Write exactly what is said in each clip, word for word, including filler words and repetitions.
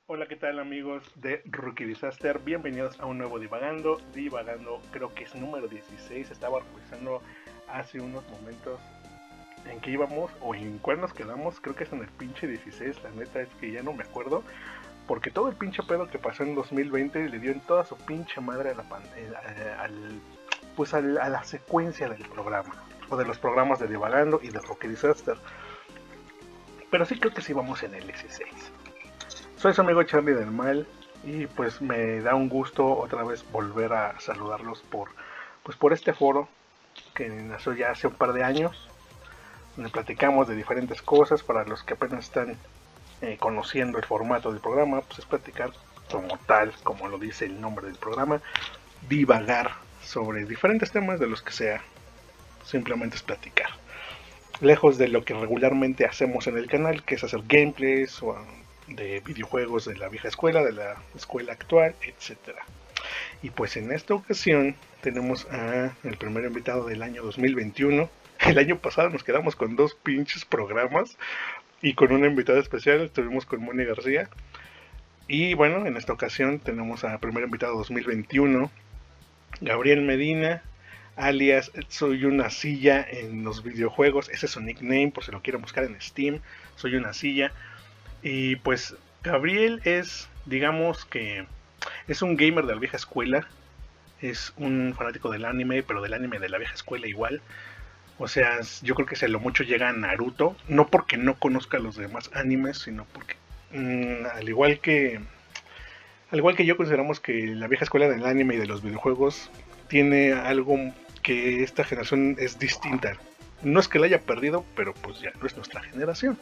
Hola, ¿qué tal amigos de Rookie Disaster? Bienvenidos a un nuevo Divagando. Divagando creo que es número dieciséis. Estaba revisando hace unos momentos en qué íbamos o en cuál nos quedamos. Creo que es en el pinche dieciséis. La neta es que ya no me acuerdo. Porque todo el pinche pedo que pasó en dos mil veinte le dio en toda su pinche madre a la pan, eh, al, pues al, a la secuencia del programa. O de los programas de Divagando y de Rookie Disaster. Pero sí creo que sí vamos en el dieciséis. Soy su amigo Charlie del Mal y pues me da un gusto otra vez volver a saludarlos por, pues por este foro que nació ya hace un par de años, donde platicamos de diferentes cosas. Para los que apenas están eh, conociendo el formato del programa, pues es platicar como tal, como lo dice el nombre del programa, divagar sobre diferentes temas de los que sea, simplemente es platicar. Lejos de lo que regularmente hacemos en el canal, que es hacer gameplays o de videojuegos de la vieja escuela, de la escuela actual, etcétera. Y pues en esta ocasión tenemos a el primer invitado del año dos mil veintiuno. El año pasado nos quedamos con dos pinches programas y con una invitada especial, estuvimos con Moni García. Y bueno, en esta ocasión tenemos al primer invitado dos mil veintiuno, Gabriel Medina, alias Soy una silla en los videojuegos. Ese es su nickname por si lo quieren buscar en Steam, Soy una silla. Y pues Gabriel es, digamos que es un gamer de la vieja escuela, es un fanático del anime, pero del anime de la vieja escuela igual. O sea, yo creo que se lo mucho llega a Naruto, no porque no conozca los demás animes, sino porque mmm, al igual que al igual que yo consideramos que la vieja escuela del anime y de los videojuegos tiene algo que esta generación es distinta. No es que la haya perdido, pero pues ya no es nuestra generación.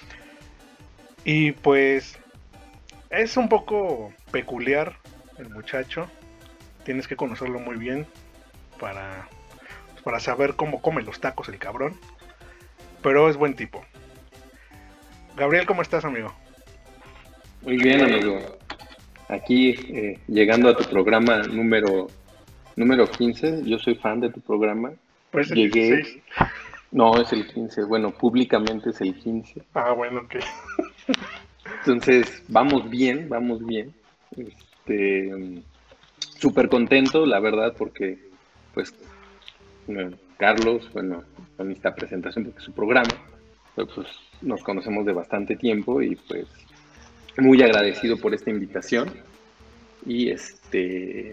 Y pues es un poco peculiar el muchacho. Tienes que conocerlo muy bien para, para saber cómo come los tacos el cabrón. Pero es buen tipo. Gabriel, ¿cómo estás, amigo? Muy bien, amigo. Aquí eh, llegando a tu programa número, número quince. Yo soy fan de tu programa. Pues el Llegué, dieciséis. no es el quince, bueno, públicamente es el quince. Ah, bueno, ok. Entonces, vamos bien, vamos bien. Este, súper contento, la verdad, porque, pues, bueno, Carlos, bueno, con esta presentación, porque es su programa, pues, pues nos conocemos de bastante tiempo y, pues, muy agradecido por esta invitación. Y este,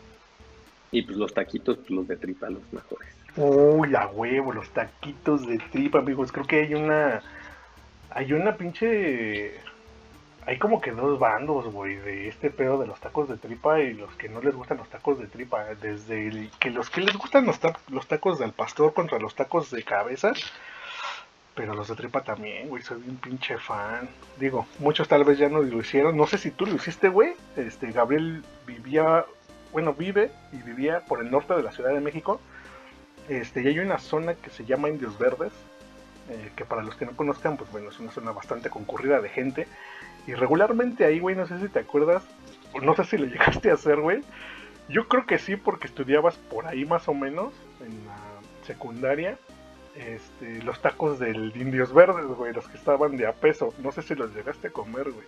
y pues los taquitos, pues los de tripa, los mejores. Uy, a huevo, los taquitos de tripa, amigos. Creo que hay una. Hay una pinche. Hay como que dos bandos, güey, de este pedo de los tacos de tripa y los que no les gustan los tacos de tripa. Desde el, que los que les gustan los, ta los tacos del pastor contra los tacos de cabeza. Pero los de tripa también, güey, soy un pinche fan. Digo, muchos tal vez ya no lo hicieron. No sé si tú lo hiciste, güey. Este, Gabriel vivía, bueno, vive y vivía por el norte de la Ciudad de México. Este, y hay una zona que se llama Indios Verdes. Eh, que para los que no conozcan, pues bueno, es una zona bastante concurrida de gente. Y regularmente ahí, güey, no sé si te acuerdas, no sé si lo llegaste a hacer, güey. Yo creo que sí, porque estudiabas por ahí más o menos, en la secundaria. Este, los tacos del Indios Verdes, güey, los que estaban de a peso. No sé si los llegaste a comer, güey.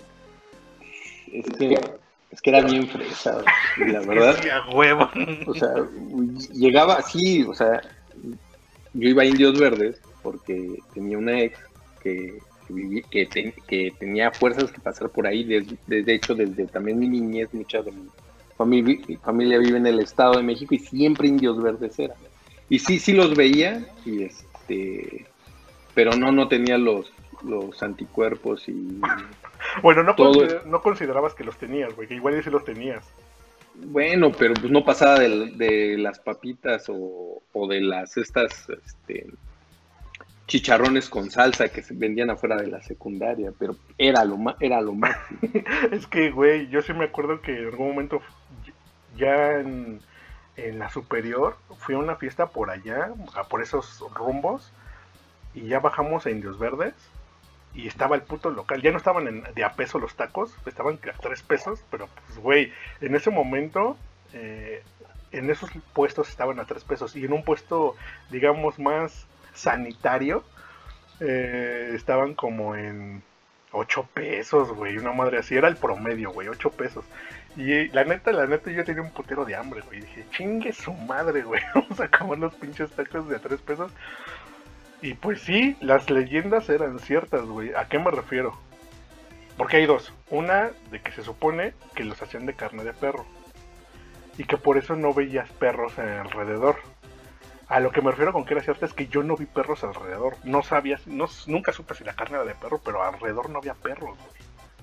Es que, es que era bien fresa, la Es que verdad. sí, a huevo. O sea, llegaba así, o sea, yo iba a Indios Verdes porque tenía una ex que, que, viví, que, ten, que tenía fuerzas que pasar por ahí. Desde, de hecho, desde también mi niñez, mucha de mi familia, mi familia vive en el Estado de México y siempre Indios Verdes era. Y sí, sí los veía, y este, pero no, no tenía los, los anticuerpos y Bueno, no, todo. consider no considerabas que los tenías, güey, que igual sí los tenías. Bueno, pero pues no pasaba de, de las papitas o, o de las estas este, chicharrones con salsa que se vendían afuera de la secundaria, pero era lo, era lo máximo. Es que, güey, yo sí me acuerdo que en algún momento ya en, en la superior fui a una fiesta por allá, por esos rumbos, y ya bajamos a Indios Verdes y estaba el puto local. Ya no estaban en, de a peso los tacos, estaban a tres pesos, pero pues, güey, en ese momento, eh, en esos puestos estaban a tres pesos. Y en un puesto, digamos, más sanitario, eh, estaban como en Ocho pesos, güey, una madre así, era el promedio, güey, ocho pesos. Y la neta, la neta, yo tenía un putero de hambre, güey. Dije, chingue su madre, güey, vamos a comer los pinches tacos de a tres pesos. Y pues sí, las leyendas eran ciertas, güey. ¿A qué me refiero? Porque hay dos. Una, de que se supone que los hacían de carne de perro. Y que por eso no veías perros alrededor. A lo que me refiero con que era cierto es que yo no vi perros alrededor. No sabía, no, nunca supe si la carne era de perro, pero alrededor no había perros, güey.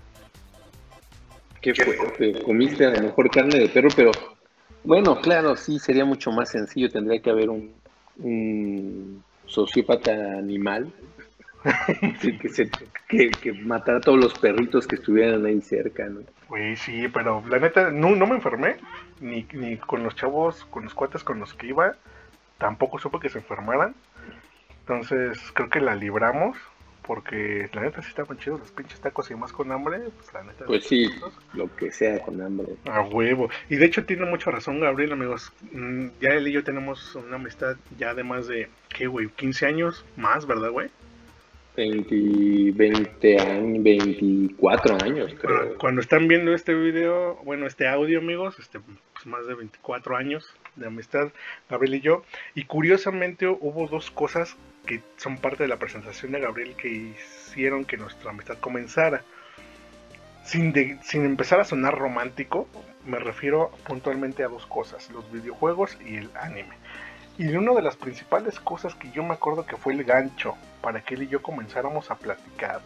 Qué fuerte, comiste a lo mejor carne de perro, pero bueno, claro, sí, sería mucho más sencillo. Tendría que haber un, un sociópata animal que, Sí, que, se, que, que matara a todos los perritos que estuvieran ahí cerca, ¿no? güey, sí, pero la neta, no, no me enfermé. Ni, ni con los chavos, con los cuates con los que iba. Tampoco supe que se enfermaran. Entonces creo que la libramos. Porque la neta sí estaban chidos los pinches tacos y más con hambre. Pues la neta, Pues sí, lo que sea con hambre. a huevo. Y de hecho tiene mucha razón Gabriel, amigos. Mm, Ya él y yo tenemos una amistad ya de más de, ¿qué, güey? quince años más, ¿verdad, güey? veinte, veinte años, veinticuatro años, Bueno, creo. cuando están viendo este video, bueno, este audio, amigos, este, pues más de veinticuatro años de amistad, Gabriel y yo. Y curiosamente hubo dos cosas que son parte de la presentación de Gabriel que hicieron que nuestra amistad comenzara. Sin, de, sin empezar a sonar romántico, me refiero puntualmente a dos cosas, los videojuegos y el anime. Y una de las principales cosas que yo me acuerdo que fue el gancho para que él y yo comenzáramos a platicar.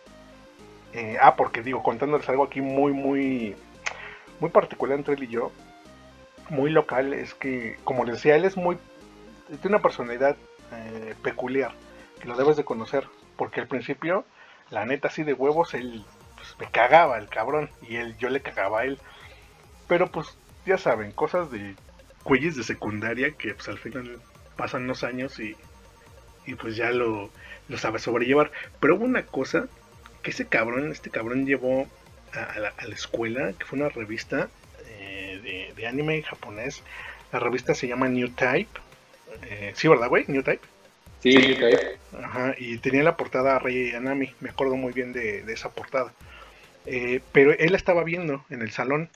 Eh, ah, porque digo, contándoles algo aquí muy, muy, muy particular entre él y yo, muy local, es que, como les decía, él es muy, tiene una personalidad eh, peculiar, que lo debes de conocer, porque al principio, la neta así de huevos, él pues, me cagaba el cabrón, y él, yo le cagaba a él. Pero pues, ya saben, cosas de güeyes de secundaria que pues al final pasan los años y, y pues ya lo, lo sabe sobrellevar. Pero hubo una cosa que ese cabrón, este cabrón llevó a, a, la, a la escuela, que fue una revista eh, de, de anime japonés. La revista se llama New Type. Eh, sí, ¿verdad, güey? New Type. Sí, sí, cae. Ajá, y tenía la portada Rei Yanami. Me acuerdo muy bien de, de esa portada. Eh, pero él estaba viendo en el salón.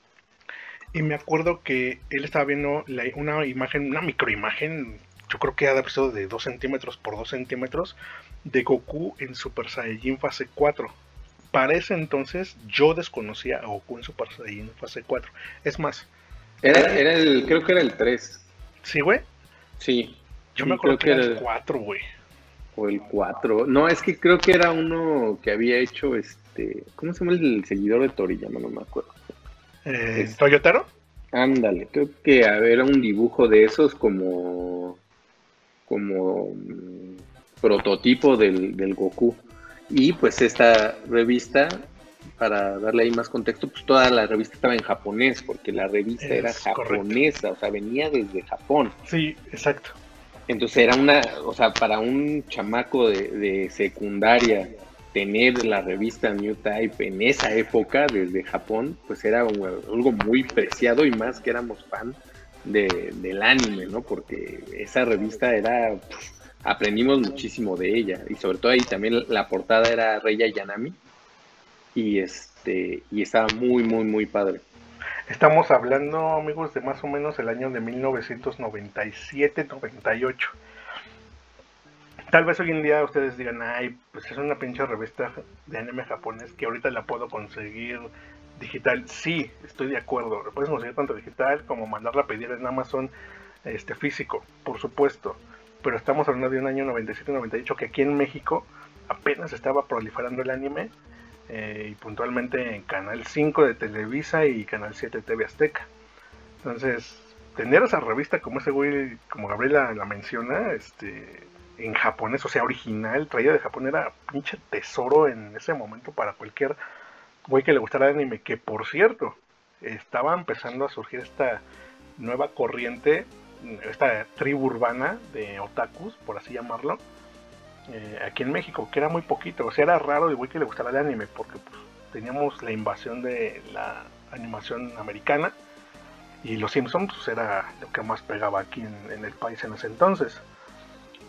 Y me acuerdo que él estaba viendo la, una imagen, una microimagen, yo creo que era de dos centímetros por dos centímetros, de Goku en Super Saiyajin fase cuatro. Para ese entonces yo desconocía a Goku en Super Saiyajin fase cuatro. Es más, Era, era el, creo que era el tres. ¿sí, güey? Sí, Yo me sí, acuerdo creo que que era era el el, cuatro, güey. o el cuatro. No, es que creo que era uno que había hecho este, ¿cómo se llama el seguidor de Toriyama? No me acuerdo. Eh, Es, ¿Toyotaro? ándale, creo que era un dibujo de esos como, como mm, prototipo del, del Goku. Y pues esta revista, para darle ahí más contexto, pues toda la revista estaba en japonés, porque la revista era Es correcto. japonesa, o sea, venía desde Japón. Sí, exacto. Entonces era una, o sea, para un chamaco de, de secundaria, tener la revista New Type en esa época desde Japón, pues era un, algo muy preciado, y más que éramos fan de, del anime, ¿no? Porque esa revista era, pff, aprendimos muchísimo de ella, y sobre todo ahí también la portada era Rei Yanami, y este, y estaba muy, muy, muy padre. Estamos hablando, amigos, de más o menos el año de mil novecientos noventa y siete noventa y ocho. Tal vez hoy en día ustedes digan, ay, pues es una pinche revista de anime japonés que ahorita la puedo conseguir digital. Sí, estoy de acuerdo. La puedes conseguir tanto digital como mandarla a pedir en Amazon este, físico, por supuesto. Pero estamos hablando de un año noventa y siete noventa y ocho que aquí en México apenas estaba proliferando el anime. Eh, y puntualmente en Canal cinco de Televisa y Canal siete de T V Azteca. Entonces, tener esa revista como ese güey, como Gabriela la menciona, este, en japonés, o sea, original, traída de Japón, era pinche tesoro en ese momento para cualquier güey que le gustara el anime. Que por cierto, estaba empezando a surgir esta nueva corriente, esta tribu urbana de otakus, por así llamarlo, eh, aquí en México, que era muy poquito. O sea, era raro el güey que le gustara el anime, porque pues, teníamos la invasión de la animación americana. Y Los Simpsons pues, era lo que más pegaba aquí en, en el país en ese entonces.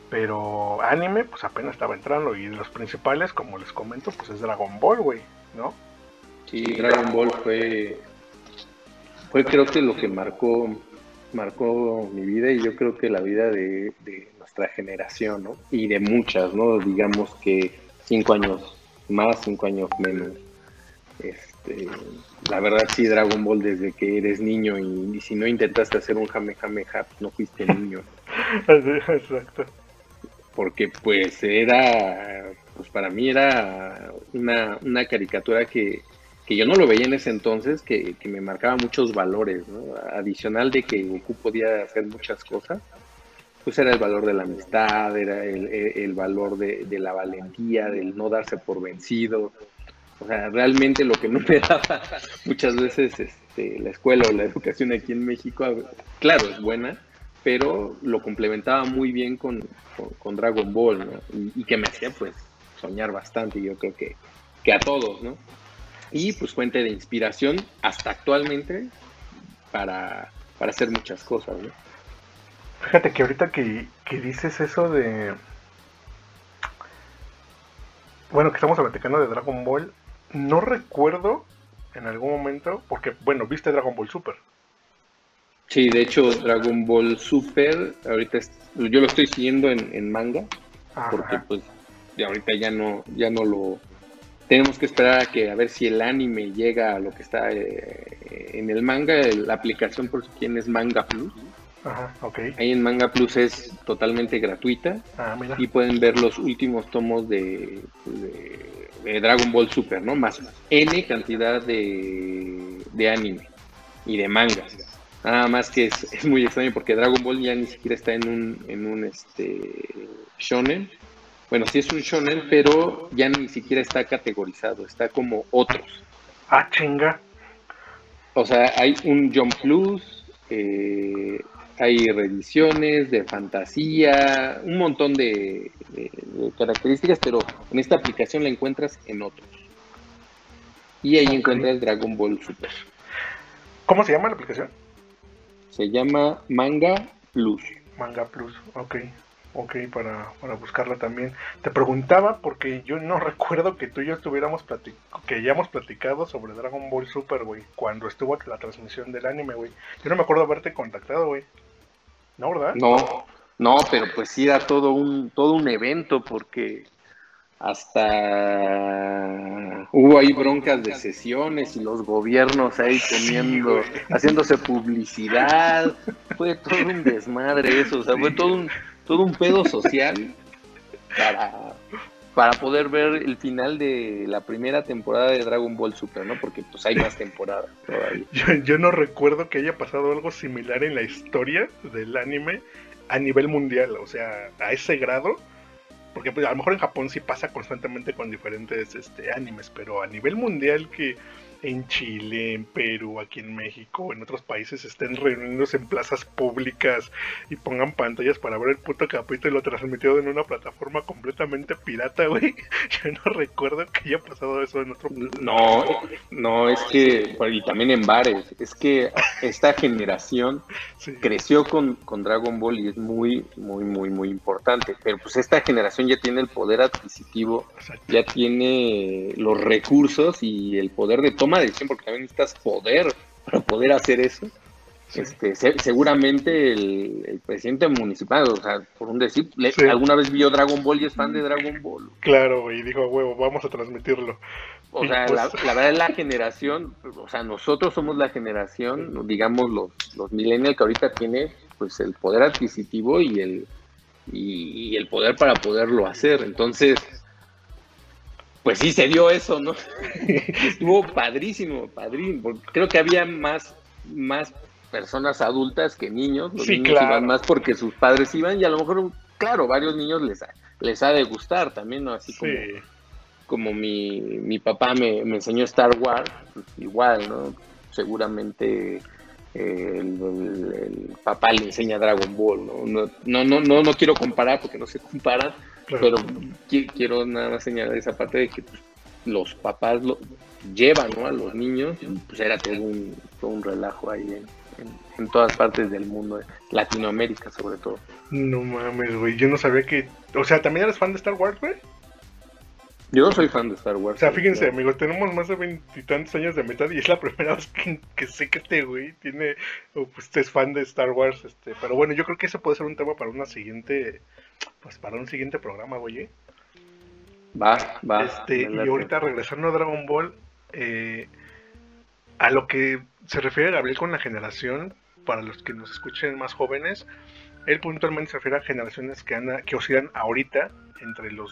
Pero anime, pues apenas estaba entrando. Y de los principales, como les comento, pues es Dragon Ball, güey, ¿no? Sí, Dragon Ball fue, fue creo que lo que marcó, marcó mi vida y yo creo que la vida de, de nuestra generación, ¿no? Y de muchas, ¿no? Digamos que cinco años más, cinco años menos. Este, la verdad sí, Dragon Ball desde que eres niño y, y si no intentaste hacer un Kamehameha, no fuiste niño. Exacto. Porque pues era, pues para mí era una, una caricatura que, que yo no lo veía en ese entonces, que, que me marcaba muchos valores, ¿no? Adicional de que Goku podía hacer muchas cosas, pues era el valor de la amistad, era el, el, el valor de, de la valentía, del no darse por vencido. O sea, realmente lo que no me daba muchas veces este, la escuela o la educación aquí en México, claro, es buena, pero lo complementaba muy bien con, con, con Dragon Ball, ¿no? Y, y que me hacía, pues, soñar bastante, yo creo que, que a todos, ¿no? Y, pues, fuente de inspiración hasta actualmente para, para hacer muchas cosas, ¿no? Fíjate que ahorita que, que dices eso de... Bueno, que estamos platicando de Dragon Ball, no recuerdo en algún momento, porque, bueno, viste Dragon Ball Super. Sí, de hecho, Dragon Ball Super, ahorita es, yo lo estoy siguiendo en, en manga, Ajá. porque pues de ahorita ya no, ya no lo... Tenemos que esperar a que a ver si el anime llega a lo que está eh, en el manga, la aplicación por si quieren es Manga Plus. Ajá, ok. Ahí en Manga Plus es totalmente gratuita Ah, mira. y pueden ver los últimos tomos de, de, de Dragon Ball Super, ¿no? Más N cantidad de, de anime y de mangas. Nada más que es, es muy extraño porque Dragon Ball ya ni siquiera está en un, en un este, shonen. Bueno, sí es un shonen, pero ya ni siquiera está categorizado, está como otros. Ah, chinga. O sea, hay un Jump Plus, eh, hay reediciones de fantasía, un montón de, de, de características, pero en esta aplicación la encuentras en otros. Y ahí Ok. encuentras Dragon Ball Super. ¿Cómo se llama la aplicación? Se llama Manga Plus. Manga Plus, ok. Ok, para, para buscarla también. Te preguntaba porque yo no recuerdo que tú y yo estuviéramos platicando, que hayamos platicado sobre Dragon Ball Super, güey, cuando estuvo la transmisión del anime, güey. Yo no me acuerdo haberte contactado, güey. ¿No, verdad? No, no, pero pues sí era todo un, todo un evento porque hasta hubo ahí broncas de sesiones y los gobiernos ahí comiendo, Sí, haciéndose publicidad. Fue todo un desmadre eso, o sea, fue todo un, todo un pedo social para, para poder ver el final de la primera temporada de Dragon Ball Super, ¿no? Porque pues hay más temporadas todavía. Yo, yo no recuerdo que haya pasado algo similar en la historia del anime a nivel mundial, o sea, a ese grado. Porque pues, a lo mejor en Japón sí pasa constantemente con diferentes este, animes, pero a nivel mundial que en Chile, en Perú, aquí en México, en otros países estén reuniéndose en plazas públicas y pongan pantallas para ver el puto capítulo transmitido en una plataforma completamente pirata, güey. Yo no recuerdo que haya pasado eso en otro país. No, no, es que, y también en bares, es que esta generación Sí. creció con, con Dragon Ball y es muy, muy, muy, muy importante. Pero pues esta generación ya tiene el poder adquisitivo, Exacto. ya tiene los recursos y el poder de toma de decisión, porque también necesitas poder para poder hacer eso. Sí. Este, se, seguramente el, el presidente municipal, o sea, por un decir, le, sí. alguna vez vio Dragon Ball y es fan de Dragon Ball. Claro, y dijo, huevo, vamos a transmitirlo. O sea, pues... la, la verdad es la generación, o sea, nosotros somos la generación, digamos, los, los millennials que ahorita tiene, pues, el poder adquisitivo y el, y, y el poder para poderlo hacer. Entonces, pues sí se dio eso, ¿no? Estuvo padrísimo, padrísimo, porque creo que había más, más personas adultas que niños. Los sí, niños claro. Iban más porque sus padres iban y a lo mejor, claro, varios niños les ha, les ha de gustar también, ¿no? Así como... Sí. como mi, mi papá me, me enseñó Star Wars, pues igual, ¿no? Seguramente eh, el, el, el papá le enseña Dragon Ball, ¿no? No, no, no, no, no quiero comparar porque no se comparan, claro. Pero qu- quiero nada más señalar esa parte de que pues, los papás lo llevan, ¿no? A los niños, y pues era todo un, todo un relajo ahí en, en, en todas partes del mundo, Latinoamérica sobre todo. No mames, güey, yo no sabía que... O sea, ¿también eres fan de Star Wars, güey? Yo soy fan de Star Wars. O sea, fíjense, claro. amigos, tenemos más de veintitantos años de amistad y es la primera vez que, que sé que este güey tiene, o, pues, es fan de Star Wars, este, pero bueno, yo creo que ese puede ser un tema para una siguiente, pues para un siguiente programa, güey. ¿eh? Va, va. Este, y ahorita regresando a Dragon Ball, eh, a lo que se refiere Gabriel con la generación, para los que nos escuchen más jóvenes, él puntualmente se refiere a generaciones que, anda, que oscilan ahorita entre los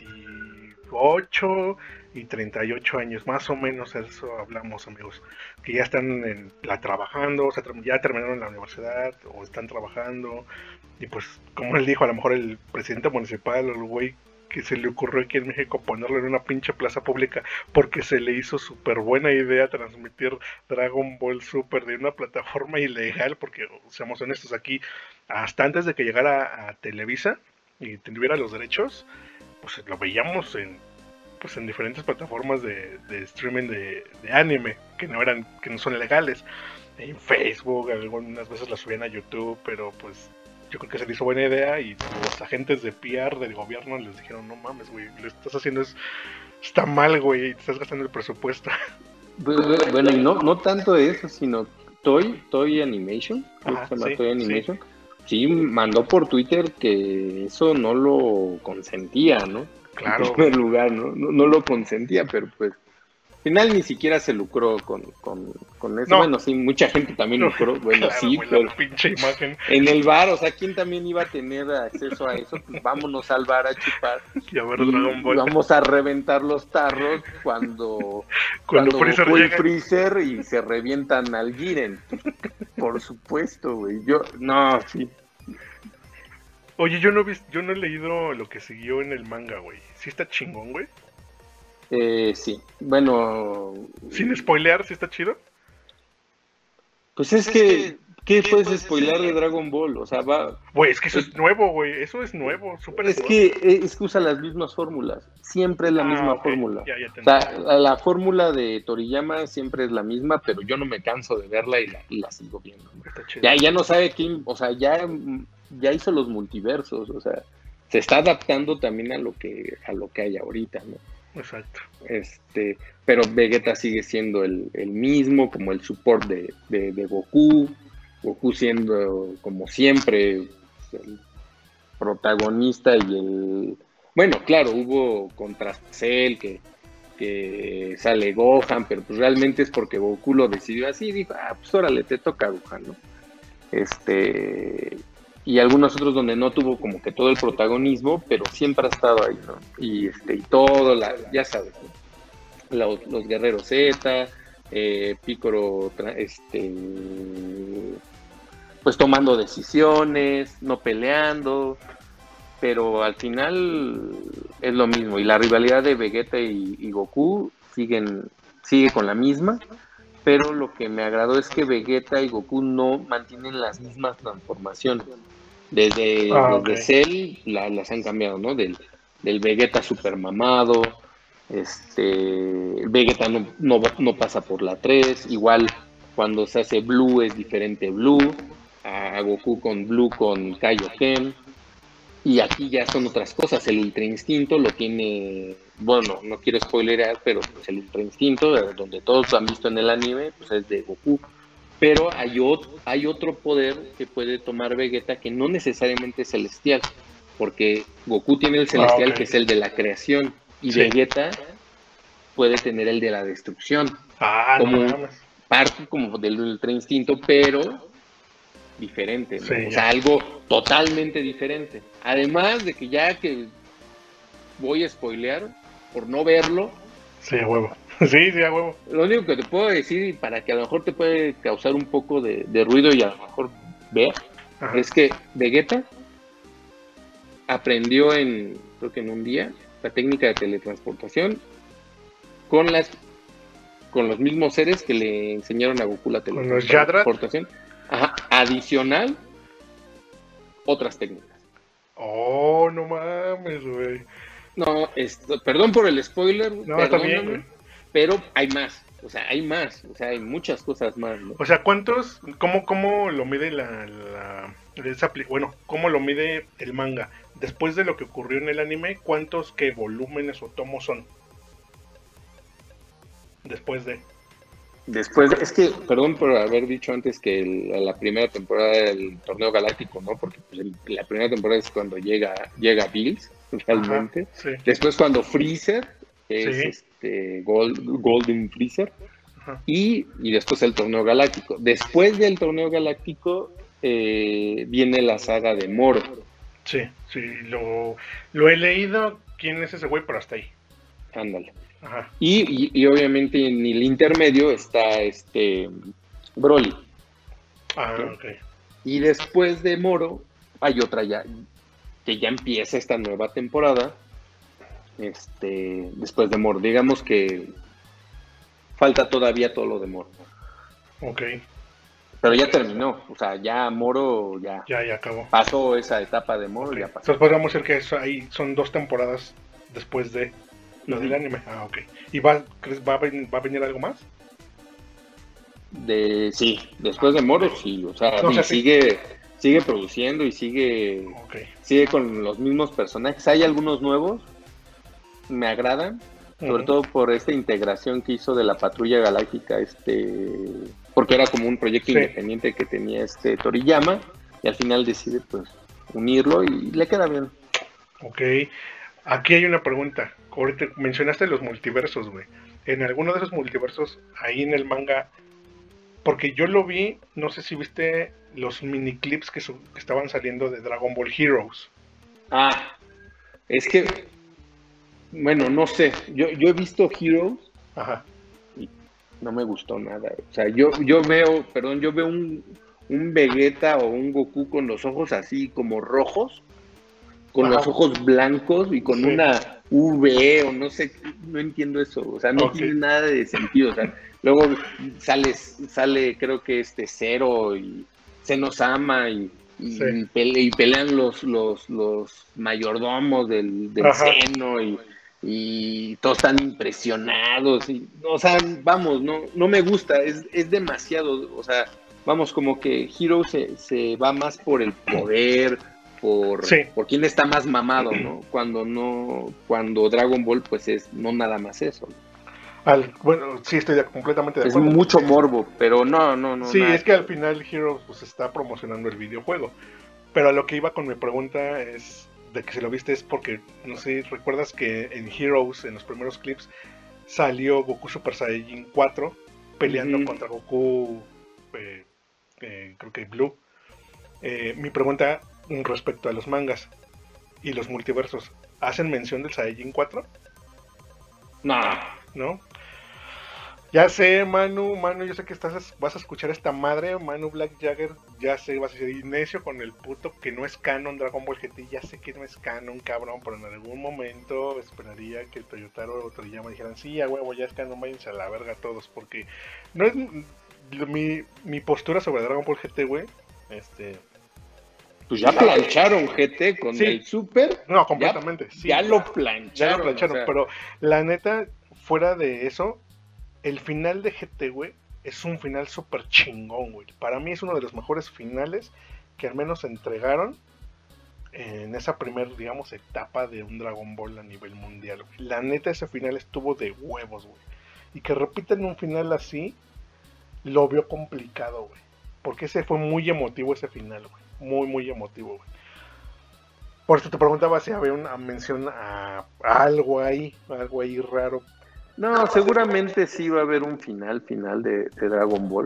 veintiocho y treinta y ocho años, más o menos eso hablamos, amigos, que ya están en la trabajando, o sea, ya terminaron la universidad o están trabajando, y pues como él dijo, a lo mejor el presidente municipal o el güey que se le ocurrió aquí en México ponerlo en una pinche plaza pública porque se le hizo súper buena idea transmitir Dragon Ball Super de una plataforma ilegal, porque seamos honestos aquí, hasta antes de que llegara a Televisa y tuviera los derechos, pues lo veíamos en pues en diferentes plataformas de, de streaming de, de anime que no eran, que no son legales, en Facebook, algunas veces la subían a YouTube, pero pues yo creo que se le hizo buena idea y los agentes de P R del gobierno les dijeron, no mames, güey, lo estás haciendo es, está mal, güey, te estás gastando el presupuesto. Bueno, y no, no tanto eso, sino Toy, Toy Animation, Ajá, se llama sí, Toy Animation, sí. sí mandó por Twitter que eso no lo consentía, ¿no? Claro. En primer lugar, ¿no? No, no lo consentía, pero pues al final ni siquiera se lucró con, con, con eso. No. Bueno, sí, mucha gente también no, lucró. Bueno, claro, sí, güey, pero la pinche imagen. En el bar, o sea, ¿quién también iba a tener acceso a eso? Pues vámonos al bar a chupar. Y a ver y Dragon Ball. Vamos a reventar los tarros cuando, cuando, cuando Freezer Goku y llega. Freezer y se revientan al Jiren. Por supuesto, güey. Yo, no, sí. Oye, yo no he visto, yo no he leído lo que siguió en el manga, güey. ¿Sí está chingón, güey? Eh, sí, bueno... Sin spoilear, ¿sí está chido? Pues es que, ¿qué puedes spoilear de Dragon Ball? O sea, va... Güey, es que eso es, es nuevo, güey, eso es nuevo, súper Es que, es que usa las mismas fórmulas, siempre es la ah, misma okay. fórmula. Ya, ya o sea, la, la fórmula de Toriyama siempre es la misma, pero yo no me canso de verla y la, y la sigo viendo. Ya, ya no sabe quién, o sea, ya, ya hizo los multiversos, o sea, se está adaptando también a lo que, a lo que hay ahorita, ¿no? Exacto. Este, pero Vegeta sigue siendo el, el mismo, como el support de, de, de Goku, Goku siendo como siempre el protagonista y el... Bueno, claro, hubo contra Cell que, que sale Gohan, pero pues realmente es porque Goku lo decidió así, dijo, ah, pues órale, te toca Gohan, ¿no? Este... y algunos otros donde no tuvo como que todo el protagonismo, pero siempre ha estado ahí, ¿no? Y este, y todo, la, ya sabes, ¿no? los, los guerreros Z, eh, Piccolo, este, pues tomando decisiones, no peleando, pero al final es lo mismo, y la rivalidad de Vegeta y, y Goku siguen, sigue con la misma, pero lo que me agradó es que Vegeta y Goku no mantienen las mismas transformaciones. Desde, ah, desde okay. Cell la, las han cambiado, ¿no? Del, del Vegeta super mamado, este, Vegeta no, no, no pasa por la tres, igual cuando se hace Blue es diferente Blue, a Goku con Blue con Kaioken, y aquí ya son otras cosas, el Ultra Instinto lo tiene, bueno, no quiero spoilerear, pero pues el Ultra Instinto, donde todos lo han visto en el anime, pues es de Goku. Pero hay otro, hay otro poder que puede tomar Vegeta que no necesariamente es celestial, porque Goku tiene el celestial ah, okay. que es el de la creación, y sí. Vegeta puede tener el de la destrucción, ah, como no, parte como del Ultra Instinto, pero diferente, ¿no? Sí, o sea, algo totalmente diferente. Además de que ya que voy a spoilear por no verlo. Sí, a huevo. Sí, sí, a huevo. Lo único que te puedo decir, para que a lo mejor te puede causar un poco de, de ruido y a lo mejor ver, Ajá. es que Vegeta aprendió en, creo que en un día, la técnica de teletransportación con las con los mismos seres que le enseñaron a Goku la teletransportación. Ajá, adicional, otras técnicas. Oh, no mames, güey. No, esto, perdón por el spoiler, no, está bien, güey. Pero hay más. O sea, hay más, o sea, hay muchas cosas más, ¿no? O sea, ¿cuántos, cómo, cómo lo mide la, la esa, bueno, cómo lo mide el manga? Después de lo que ocurrió en el anime, ¿cuántos qué volúmenes o tomos son? Después de... Después, es que, perdón por haber dicho antes que el, la primera temporada del Torneo Galáctico, ¿no? Porque pues, el, la primera temporada es cuando llega, llega Bills, realmente. Ajá, sí. Después cuando Freezer, es Sí. este Gold, Golden Freezer, Ajá. y, y después el Torneo Galáctico. Después del Torneo Galáctico eh, viene la saga de Moro. Sí, sí, lo, lo he leído. ¿Quién es ese güey? Pero hasta ahí. Ándale. Ajá. Y, y, y obviamente en el intermedio está este Broly. Ah, ¿no? ok. Y después de Moro hay otra ya que ya empieza esta nueva temporada. Este, después de Moro, digamos que falta todavía todo lo de Moro. Ok. Pero ya terminó, o sea, ya Moro ya, Ya, ya acabó. pasó esa etapa de Moro, Okay. ya pasó. Entonces podríamos decir que eso, ahí son dos temporadas después de lo Uh-huh. del anime. Ah, ok. ¿Y va, crees, va, a venir, va a venir algo más? De, sí, después Ah, de Moro, de... sí, o sea, no, o sea y sí. sigue, sigue produciendo y sigue, Okay. sigue con los mismos personajes. Hay algunos nuevos, me agradan, sobre Uh-huh. todo por esta integración que hizo de la Patrulla Galáctica, este, porque era como un proyecto Sí. independiente que tenía este Toriyama, y al final decide pues unirlo y le queda bien. Ok. Aquí hay una pregunta. Ahorita mencionaste los multiversos, güey. En alguno de esos multiversos, ahí en el manga, porque yo lo vi, no sé si viste los mini clips que, su, que estaban saliendo de Dragon Ball Heroes. Ah, es que, bueno, no sé, yo, yo he visto Heroes. Ajá. Y no me gustó nada. O sea, yo, yo veo, perdón, yo veo un, un Vegeta o un Goku con los ojos así como rojos, con Ajá. los ojos blancos y con Sí. una V o no sé, no entiendo eso. O sea, no Okay. tiene nada de sentido. O sea, luego sale, sale creo que este Zero y Zenosama y, y, Sí. pele, y pelean los, los, los mayordomos del, del Zeno y y todos están impresionados y, o sea, vamos, no, no me gusta, es, es demasiado, o sea, vamos, como que Hero se, se va más por el poder, por, Sí. por quién está más mamado, ¿no? Cuando no, cuando Dragon Ball, pues es no nada más eso. Al, bueno, sí, estoy de, completamente de Es acuerdo. mucho morbo, pero no, no, no. Sí, nada es que al final Heroes pues está promocionando el videojuego. Pero a lo que iba con mi pregunta es de que si lo viste es porque, no sé, recuerdas que en Heroes, en los primeros clips, salió Goku Super Saiyajin cuatro peleando Uh-huh. contra Goku, eh, eh, creo que Blue. Eh, mi pregunta respecto a los mangas y los multiversos, ¿hacen mención del Saiyajin cuatro? No. ¿No? Ya sé, Manu, Manu, yo sé que estás, vas a escuchar esta madre, Manu Black Jagger, ya sé, vas a decir necio con el puto que no es canon Dragon Ball G T, ya sé que no es canon, cabrón, pero en algún momento esperaría que Toyotaro o Toriyama dijeran, sí, a huevo, ya es canon, váyanse a la verga todos, porque no es mi, mi postura sobre Dragon Ball G T, güey, este... Pues ya plancharon G T con sí. el Super. No, completamente, ya, sí. Ya lo plancharon. Ya lo plancharon, o sea... pero la neta, fuera de eso, el final de G T, güey, es un final súper chingón, güey. Para mí es uno de los mejores finales que al menos entregaron en esa primera, digamos, etapa de un Dragon Ball a nivel mundial, güey. La neta, ese final estuvo de huevos, güey. Y que repiten un final así, lo veo complicado, güey. Porque ese fue muy emotivo ese final, güey. Muy, muy emotivo, güey. Por eso te preguntaba si había una mención a, a algo ahí, algo ahí raro. No, seguramente sí va a haber un final, final de, de Dragon Ball.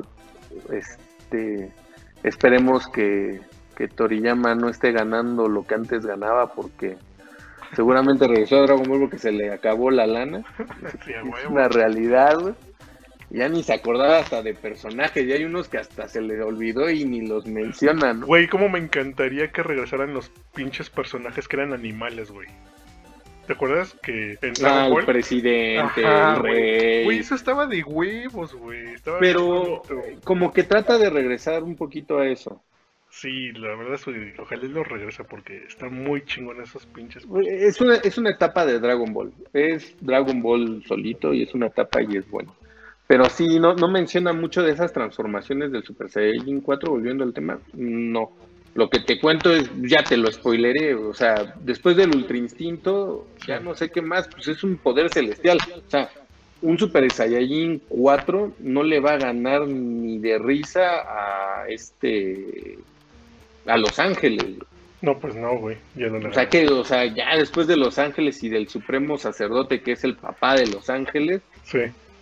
Este, esperemos que, que Toriyama no esté ganando lo que antes ganaba, porque seguramente regresó a Dragon Ball porque se le acabó la lana. Sí, a Es huevo. una realidad, güey. Ya ni se acordaba hasta de personajes, y hay unos que hasta se les olvidó y ni los mencionan, ¿no? Güey, cómo me encantaría que regresaran los pinches personajes que eran animales, güey. ¿Te acuerdas que en Dragon Ah, Ball? el presidente, Ajá, el güey. rey. Güey, eso estaba de huevos, güey. Estaba Pero como que trata de regresar un poquito a eso. Sí, la verdad es que ojalá lo regrese porque están muy chingón esos pinches. Es una, es una etapa de Dragon Ball. Es Dragon Ball solito y es una etapa y es bueno. Pero sí, no, no menciona mucho de esas transformaciones del Super Saiyajin cuatro, volviendo al tema, no. Lo que te cuento es, ya te lo spoileré, o sea, después del Ultra Instinto, Sí. ya no sé qué más, pues es un poder celestial. O sea, un Super Saiyajin cuatro no le va a ganar ni de risa a este, a Los Ángeles. No, pues no, güey, ya no le O sea gana. que, o sea, ya después de Los Ángeles y del Supremo Sacerdote, que es el papá de Los Ángeles, Sí,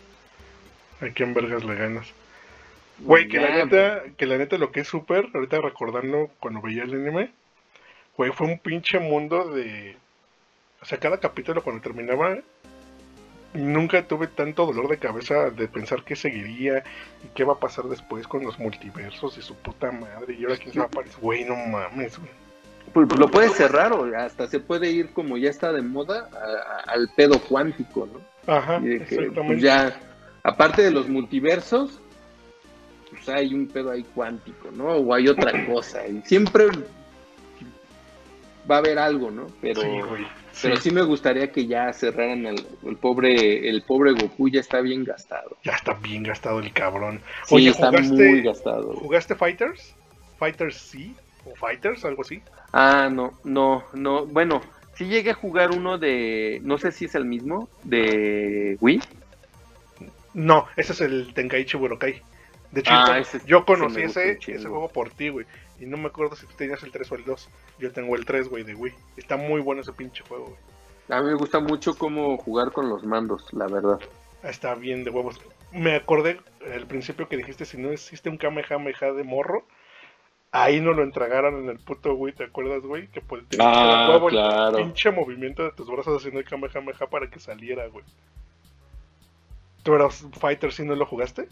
¿a quién vergas le ganas? Güey, que la ya, neta, que la neta lo que es súper, ahorita recordando cuando veía el anime, güey, fue un pinche mundo de... O sea, cada capítulo cuando terminaba, nunca tuve tanto dolor de cabeza de pensar qué seguiría y qué va a pasar después con los multiversos y su puta madre. Y ahora quién se va a aparecer. Güey, no mames, güey. pues lo puedes cerrar o hasta se puede ir como ya está de moda a- a- al pedo cuántico, ¿no? Ajá, Y de que pues exactamente. ya, aparte de los multiversos, pues hay un pedo ahí cuántico, ¿no? O hay otra cosa. Y siempre va a haber algo, ¿no? Pero, Sí, güey. Sí, pero sí me gustaría que ya cerraran al, el pobre, el pobre Goku ya está bien gastado. ya está bien gastado el cabrón. Sí, Oye, está muy ¿jugaste gastado. jugaste Fighters? Fighters sí o Fighters, algo así. Ah, no, no, no. Bueno, sí llegué a jugar uno de, no sé si es el mismo, de Wii. No, ese es el Tenkaichi Budokai. De hecho, Ah, yo, ese yo sí conocí me gusta un ese, ese chingo. juego por ti, güey. Y no me acuerdo si tú tenías el tres o el dos. Yo tengo el tres, güey, de Wii. Está muy bueno ese pinche juego, güey. A mí me gusta mucho cómo jugar con los mandos, la verdad. Está bien de huevos. Me acordé al principio que dijiste si no existe un Kamehameha de morro. Ahí no lo entregaron en el puto Wii, ¿te acuerdas, güey? Que pues, tenías que hacer a Ah, huevo el claro. pinche movimiento de tus brazos haciendo el Kamehameha para que saliera, güey. ¿Tú eras Fighter si no lo jugaste?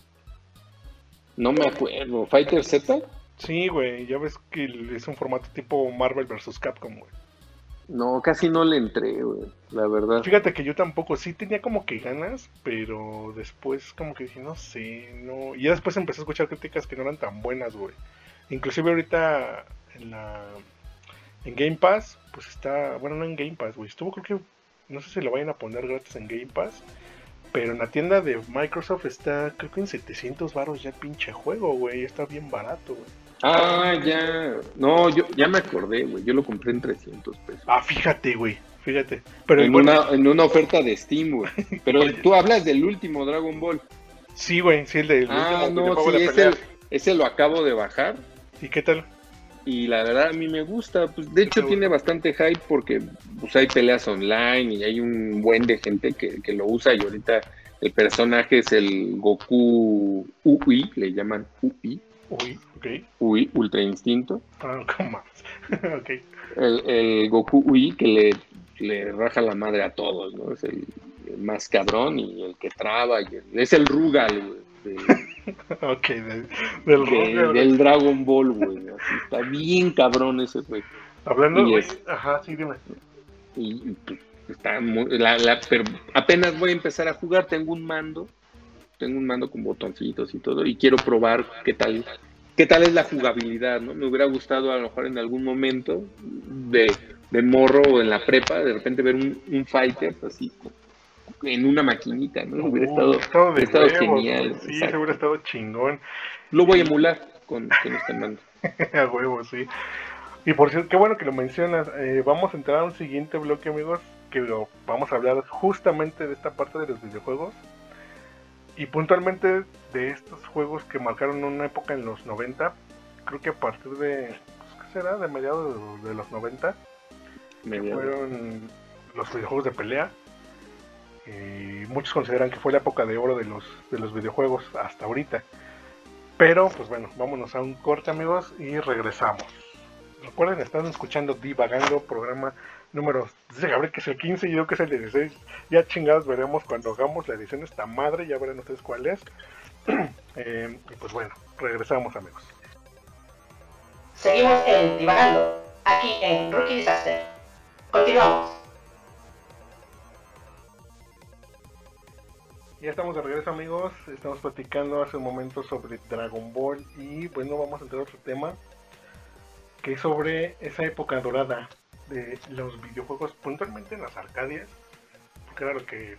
No me acuerdo. ¿Fighter Z? Sí, güey, ya ves que es un formato tipo Marvel versus Capcom, güey. No, casi no le entré, güey, la verdad. Fíjate que yo tampoco, sí tenía como que ganas, pero después como que dije, no sé, no. Y ya después empecé a escuchar críticas que no eran tan buenas, güey. Inclusive ahorita en la en Game Pass, pues está, bueno, no en Game Pass, güey. Estuvo creo que, no sé si lo vayan a poner gratis en Game Pass, pero en la tienda de Microsoft está, creo que en setecientos baros ya el pinche juego, güey. Está bien barato, güey. Ah, ya. No, yo ya me acordé, güey. Yo lo compré en trescientos pesos. Ah, fíjate, güey, fíjate. Pero En bueno, una, en una oferta de Steam, güey. Pero oye, tú hablas del último Dragon Ball. sí, güey, sí, el del Ah, último no, videojuego sí, de ese, pelea. ese lo acabo de bajar. ¿Y qué tal? Y la verdad a mí me gusta. Pues de ¿Sí te hecho tiene gustó? bastante hype porque pues, hay peleas online y hay un buen de gente que, que lo usa. Y ahorita el personaje es el Goku U I, le llaman U I. Uy, ok. U I, Ultra Instinto. Ah, ¿cómo más? Ok. El, el Goku U I que le, le raja la madre a todos, ¿no? Es el, el más cabrón y el que traba. Y el- es el Rugal, güey, de- Ok, del, del de- Roger, güey. del Dragon Ball, güey. Así está bien cabrón ese, güey. Hablando, Y oye, es, ajá, sí, dime. y, y, pues, está muy, la, la, pero apenas voy a empezar a jugar, tengo un mando, tengo un mando con botoncitos y todo, y quiero probar qué tal, qué tal es la jugabilidad, ¿no? Me hubiera gustado a lo mejor en algún momento de, de morro o en la prepa, de repente ver un, un fighter así en una maquinita, ¿no? Hubiera Uh, estado, hubiera estado de hubiera estado huevos, güey. genial, Sí, se hubiera exacto. estado chingón. Lo voy a Y emular con, con este mando. a huevos, sí. Y por cierto, qué bueno que lo mencionas. Eh, vamos a entrar a un siguiente bloque, amigos, que lo- vamos a hablar justamente de esta parte de los videojuegos. Y puntualmente de estos juegos que marcaron una época en los noventa. Creo que a partir de, pues, ¿qué será? De mediados de, de los noventa. Que Mediados. fueron los videojuegos de pelea. Y muchos consideran que fue la época de oro de los, de los videojuegos hasta ahorita. Pero, pues bueno, vámonos a un corte, amigos, y regresamos. Recuerden, están escuchando Divagando, programa número, dice Gabriel que es el quince y yo que es el dieciséis. Ya chingados veremos cuando hagamos la edición de esta madre, ya verán ustedes cuál es. eh, y pues bueno, regresamos, amigos. Seguimos en Divagando, aquí en Rookie Disaster. Continuamos. Ya estamos de regreso, amigos. Estamos platicando hace un momento sobre Dragon Ball y bueno, vamos a entrar a otro tema que es sobre esa época dorada de los videojuegos, puntualmente en las arcadias, porque era lo que pues,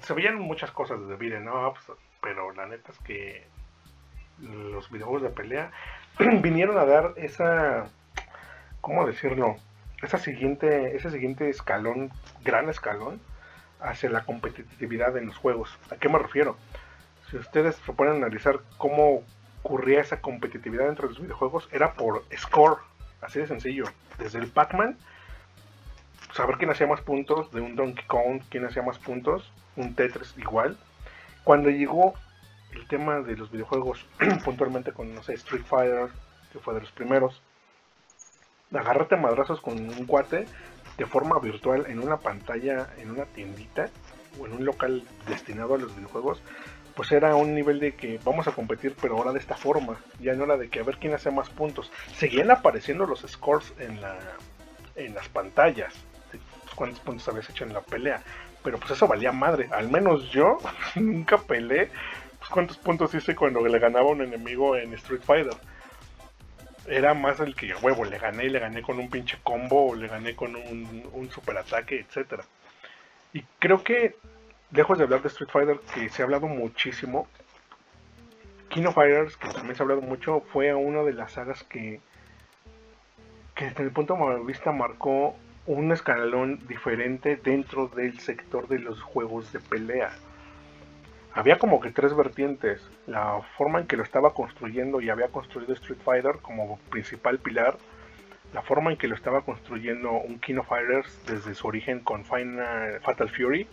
se veían muchas cosas de beat'em ups, pero la neta es que los videojuegos de pelea vinieron a dar esa, ¿cómo decirlo? Esa siguiente, ese siguiente escalón, gran escalón, hacia la competitividad en los juegos. ¿A qué me refiero? Si ustedes se pueden analizar cómo ocurría esa competitividad entre los videojuegos, era por score, así de sencillo. Desde el Pac-Man, saber quién hacía más puntos, de un Donkey Kong, quién hacía más puntos, un Tetris igual. Cuando llegó el tema de los videojuegos, puntualmente con, no sé, Street Fighter, que fue de los primeros, agarrarte a madrazos con un cuate de forma virtual en una pantalla, en una tiendita o en un local destinado a los videojuegos, pues era un nivel de que vamos a competir, pero ahora de esta forma. Ya no era de que a ver quién hace más puntos. Seguían apareciendo los scores en la en las pantallas, cuántos puntos habías hecho en la pelea, pero pues eso valía madre. Al menos yo nunca peleé pues cuántos puntos hice cuando le ganaba a un enemigo en Street Fighter. Era más el que, huevo, le gané, le gané con un pinche combo, o le gané con un, un super ataque, etcétera. Y creo que, lejos de hablar de Street Fighter, que se ha hablado muchísimo, King of Fighters, que también se ha hablado mucho, fue una de las sagas que, que desde mi punto de vista marcó un escalón diferente dentro del sector de los juegos de pelea. Había como que tres vertientes: la forma en que lo estaba construyendo y había construido Street Fighter como principal pilar, la forma en que lo estaba construyendo un King of Fighters desde su origen con Final, Fatal Fury,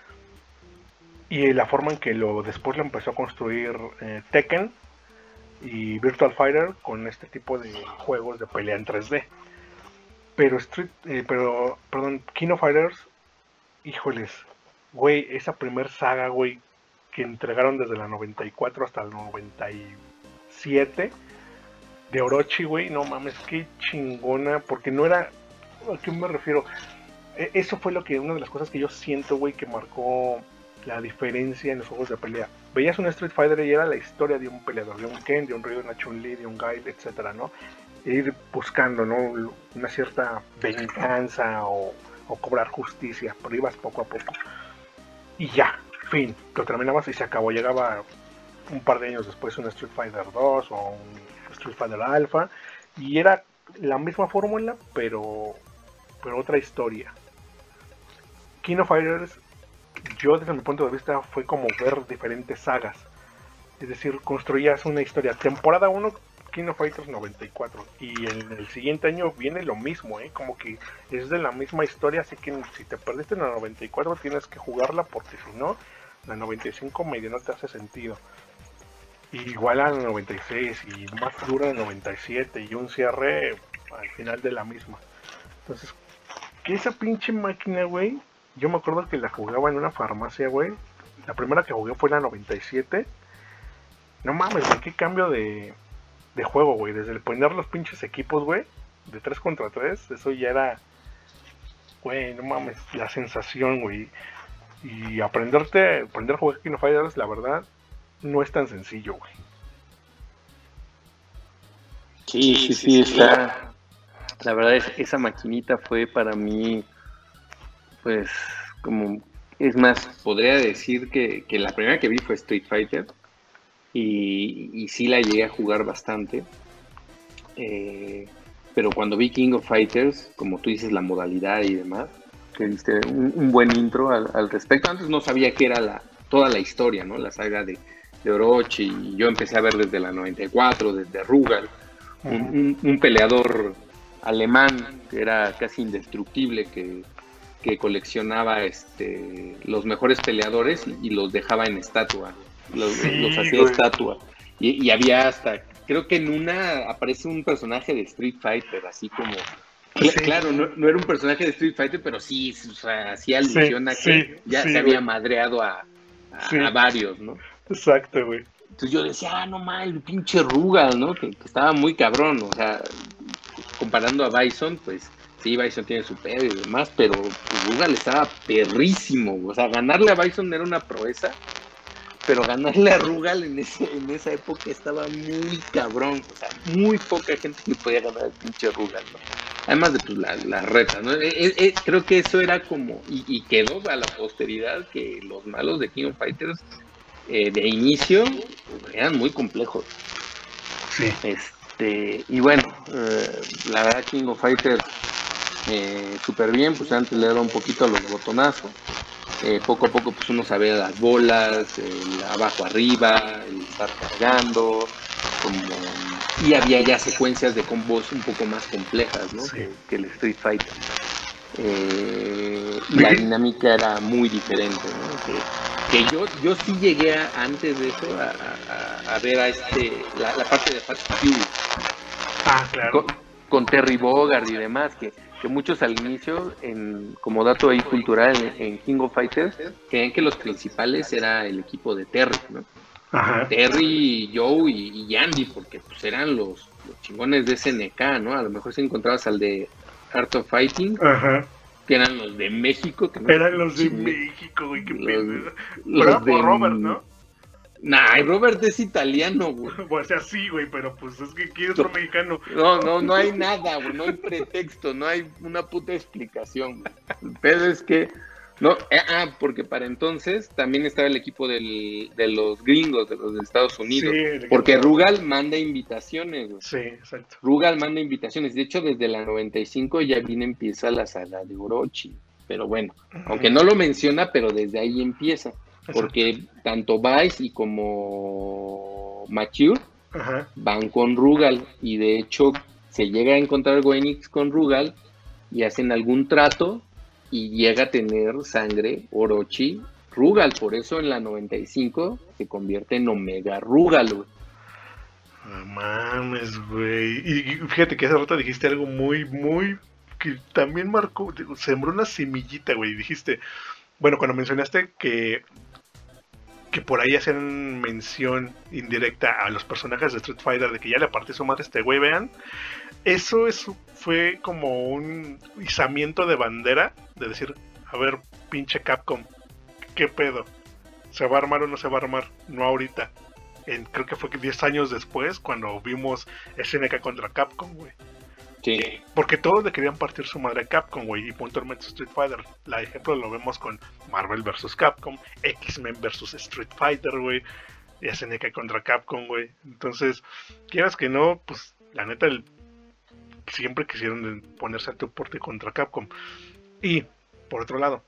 y la forma en que lo después lo empezó a construir eh, Tekken y Virtual Fighter con este tipo de juegos de pelea en tres D. Pero Street, eh, pero, perdón, King of Fighters, híjoles, güey, esa primer saga, güey, que entregaron desde la noventa y cuatro hasta la noventa y siete de Orochi, güey, no mames, qué chingona, porque no era, ¿a qué me refiero? E- eso fue lo que, una de las cosas que yo siento, güey, que marcó la diferencia en los juegos de pelea. Veías un Street Fighter y era la historia de un peleador, de un Ken, de un Ryu, de una Chun-Li, de un Guile, etcétera, ¿no? E ir buscando, ¿no?, una cierta venganza o, o cobrar justicia, pero ibas poco a poco. Y ya, fin, lo terminabas y se acabó. Llegaba un par de años después un Street Fighter dos o un Street Fighter Alpha y era la misma fórmula, pero, pero otra historia. King of Fighters, yo desde mi punto de vista fue como ver diferentes sagas. Es decir, construías una historia. Temporada uno, King of Fighters noventa y cuatro. Y en el siguiente año viene lo mismo, ¿eh? Como que es de la misma historia. Así que si te perdiste en la noventa y cuatro tienes que jugarla, porque si no, la noventa y cinco medio no te hace sentido. Y igual a la noventa y seis y más dura la noventa y siete y un cierre al final de la misma. Entonces, que esa pinche máquina, güey, yo me acuerdo que la jugaba en una farmacia, güey. La primera que jugué fue la noventa y siete. No mames, güey, qué cambio de, de juego, güey. Desde el poner los pinches equipos, güey, de tres contra tres, eso ya era, güey, no mames, la sensación, güey. Y aprenderte, aprender a jugar King of Fighters, la verdad, no es tan sencillo, güey. Sí, sí, sí, está. La verdad es esa maquinita fue para mí, pues, como, es más, podría decir que, que la primera que vi fue Street Fighter y, y sí la llegué a jugar bastante. Eh, pero cuando vi King of Fighters, como tú dices, la modalidad y demás, que diste un, un buen intro al, al respecto. Antes no sabía qué era la, toda la historia, ¿no? La saga de, de Orochi, y yo empecé a ver desde la noventa y cuatro, desde Rugal, uh-huh. un, un, un peleador alemán que era casi indestructible, que, que coleccionaba este, los mejores peleadores y, y los dejaba en estatua, los, sí, los hacía güey. estatua. Y, y había hasta, creo que en una aparece un personaje de Street Fighter, así como... Sí. Claro, no, no era un personaje de Street Fighter, pero sí, o sea, hacía alusión sí, a que sí, ya sí, se había güey. madreado a, a, sí. a varios, ¿no? Exacto, güey. Entonces yo decía, ah, no mames, el pinche Rugal, ¿no? Que, que estaba muy cabrón, o sea, comparando a Bison, pues sí, Bison tiene su pedo y demás, pero Rugal estaba perrísimo, o sea, ganarle a Bison era una proeza, pero ganarle a Rugal en ese en esa época estaba muy cabrón, o sea, muy poca gente que podía ganar al pinche Rugal, ¿no? Además de pues, la, la reta, ¿no? Eh, eh, eh, creo que eso era como, y, y quedó a la posteridad que los malos de King of Fighters eh, de inicio eran muy complejos. Sí. Este, y bueno, eh, la verdad King of Fighters eh, súper bien, pues antes le daba un poquito a los botonazos. Eh, poco a poco pues uno sabía las bolas, el abajo arriba, el estar cargando, como... y había ya secuencias de combos un poco más complejas, ¿no? Sí. que, que el Street Fighter. Eh, y la dinámica era muy diferente, ¿no? Que, que yo, yo sí llegué a, antes de eso a, a, a ver a este la, la parte de Fast Fury. Ah, claro. Con, con Terry Bogard y demás, que, que muchos al inicio, en, como dato ahí cultural, en, en King of Fighters, creían que los principales era el equipo de Terry, ¿no? Ajá. Terry, Joe y, y Andy, porque pues eran los, los chingones de S N K, ¿no? A lo mejor si encontrabas al de Art of Fighting, Ajá. que eran los de México. Que no Eran los de chingue, México, güey, qué los, pedo. los Pero era de... por Robert, ¿no? Nah, Robert es italiano, güey. O sea, sí, güey, pero pues es que quiere otro mexicano. No, no, no hay nada, güey, no hay pretexto, no hay una puta explicación, güey. El pedo es que, no, eh, ah, porque para entonces también estaba el equipo del, de los gringos, de los de Estados Unidos, Sí, el equipo porque de- Rugal manda invitaciones, güey. Sí, exacto. Rugal manda invitaciones, de hecho desde la noventa y cinco ya viene empieza la saga de Orochi, pero bueno, aunque no lo menciona, pero desde ahí empieza. Porque tanto Vice y como Mature Ajá. van con Rugal, y de hecho se llega a encontrar Goenix con Rugal y hacen algún trato y llega a tener sangre Orochi Rugal, por eso en la noventa y cinco se convierte en Omega Rugal, güey. No mames, güey. Y, y fíjate que hace rato dijiste algo muy, muy... que también marcó, digo, sembró una semillita, güey. Dijiste, bueno, cuando mencionaste que que por ahí hacen mención indirecta a los personajes de Street Fighter de que ya le partió su madre a este güey, vean, eso es, fue como un izamiento de bandera de decir, a ver, pinche Capcom, ¿qué pedo? ¿Se va a armar o no se va a armar? No ahorita. En, creo que fue diez años después cuando vimos S N K contra Capcom, güey. Sí. Porque todos le querían partir su madre a Capcom, güey, y puntualmente Street Fighter. La ejemplo lo vemos con Marvel versus Capcom, X-Men versus Street Fighter, güey, y S N K contra Capcom, güey. Entonces, quieras que no, pues la neta, el, siempre quisieron ponerse a tu porte contra Capcom. Y, por otro lado,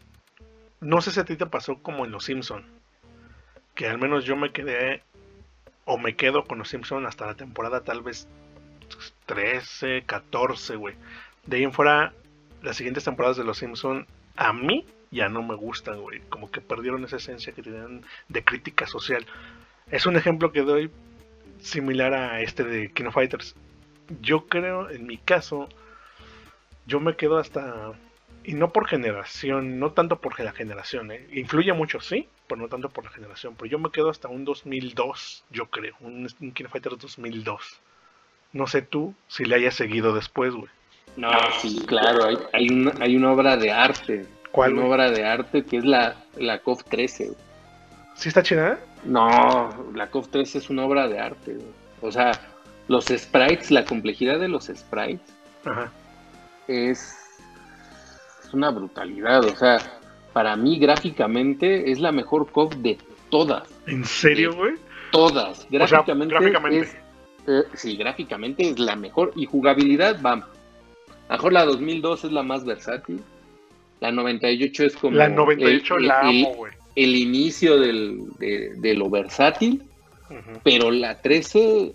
no sé si a ti te pasó como en Los Simpson, que al menos yo me quedé, o me quedo con Los Simpson hasta la temporada tal vez trece, catorce, güey. De ahí en fuera, las siguientes temporadas de Los Simpson a mí ya no me gustan, güey. Como que perdieron esa esencia que tenían de crítica social. Es un ejemplo que doy similar a este de King of Fighters. Yo creo, en mi caso, yo me quedo hasta... Y no por generación, no tanto por la generación, ¿eh? Influye mucho, sí, pero no tanto por la generación. Pero yo me quedo hasta un dos mil dos, yo creo. Un, un King of Fighters dos mil dos. No sé tú si le hayas seguido después, güey. No, sí, claro, hay, hay, una, hay una obra de arte. ¿Cuál, Una güey? obra de arte que es la, la C O F trece, güey. ¿Sí está chida? No, la C O F trece es una obra de arte, güey. O sea, los sprites, la complejidad de los sprites Ajá. es, es una brutalidad. O sea, para mí gráficamente es la mejor C O F de todas. ¿En serio, güey? Todas. Gráficamente, O sea, gráficamente. es... Eh, sí, gráficamente es la mejor. Y jugabilidad, vamos. A lo mejor la dos mil dos es la más versátil. La noventa y ocho es como... La noventa y ocho el, la el, amo, güey. El inicio del, de, de lo versátil. Uh-huh. Pero la trece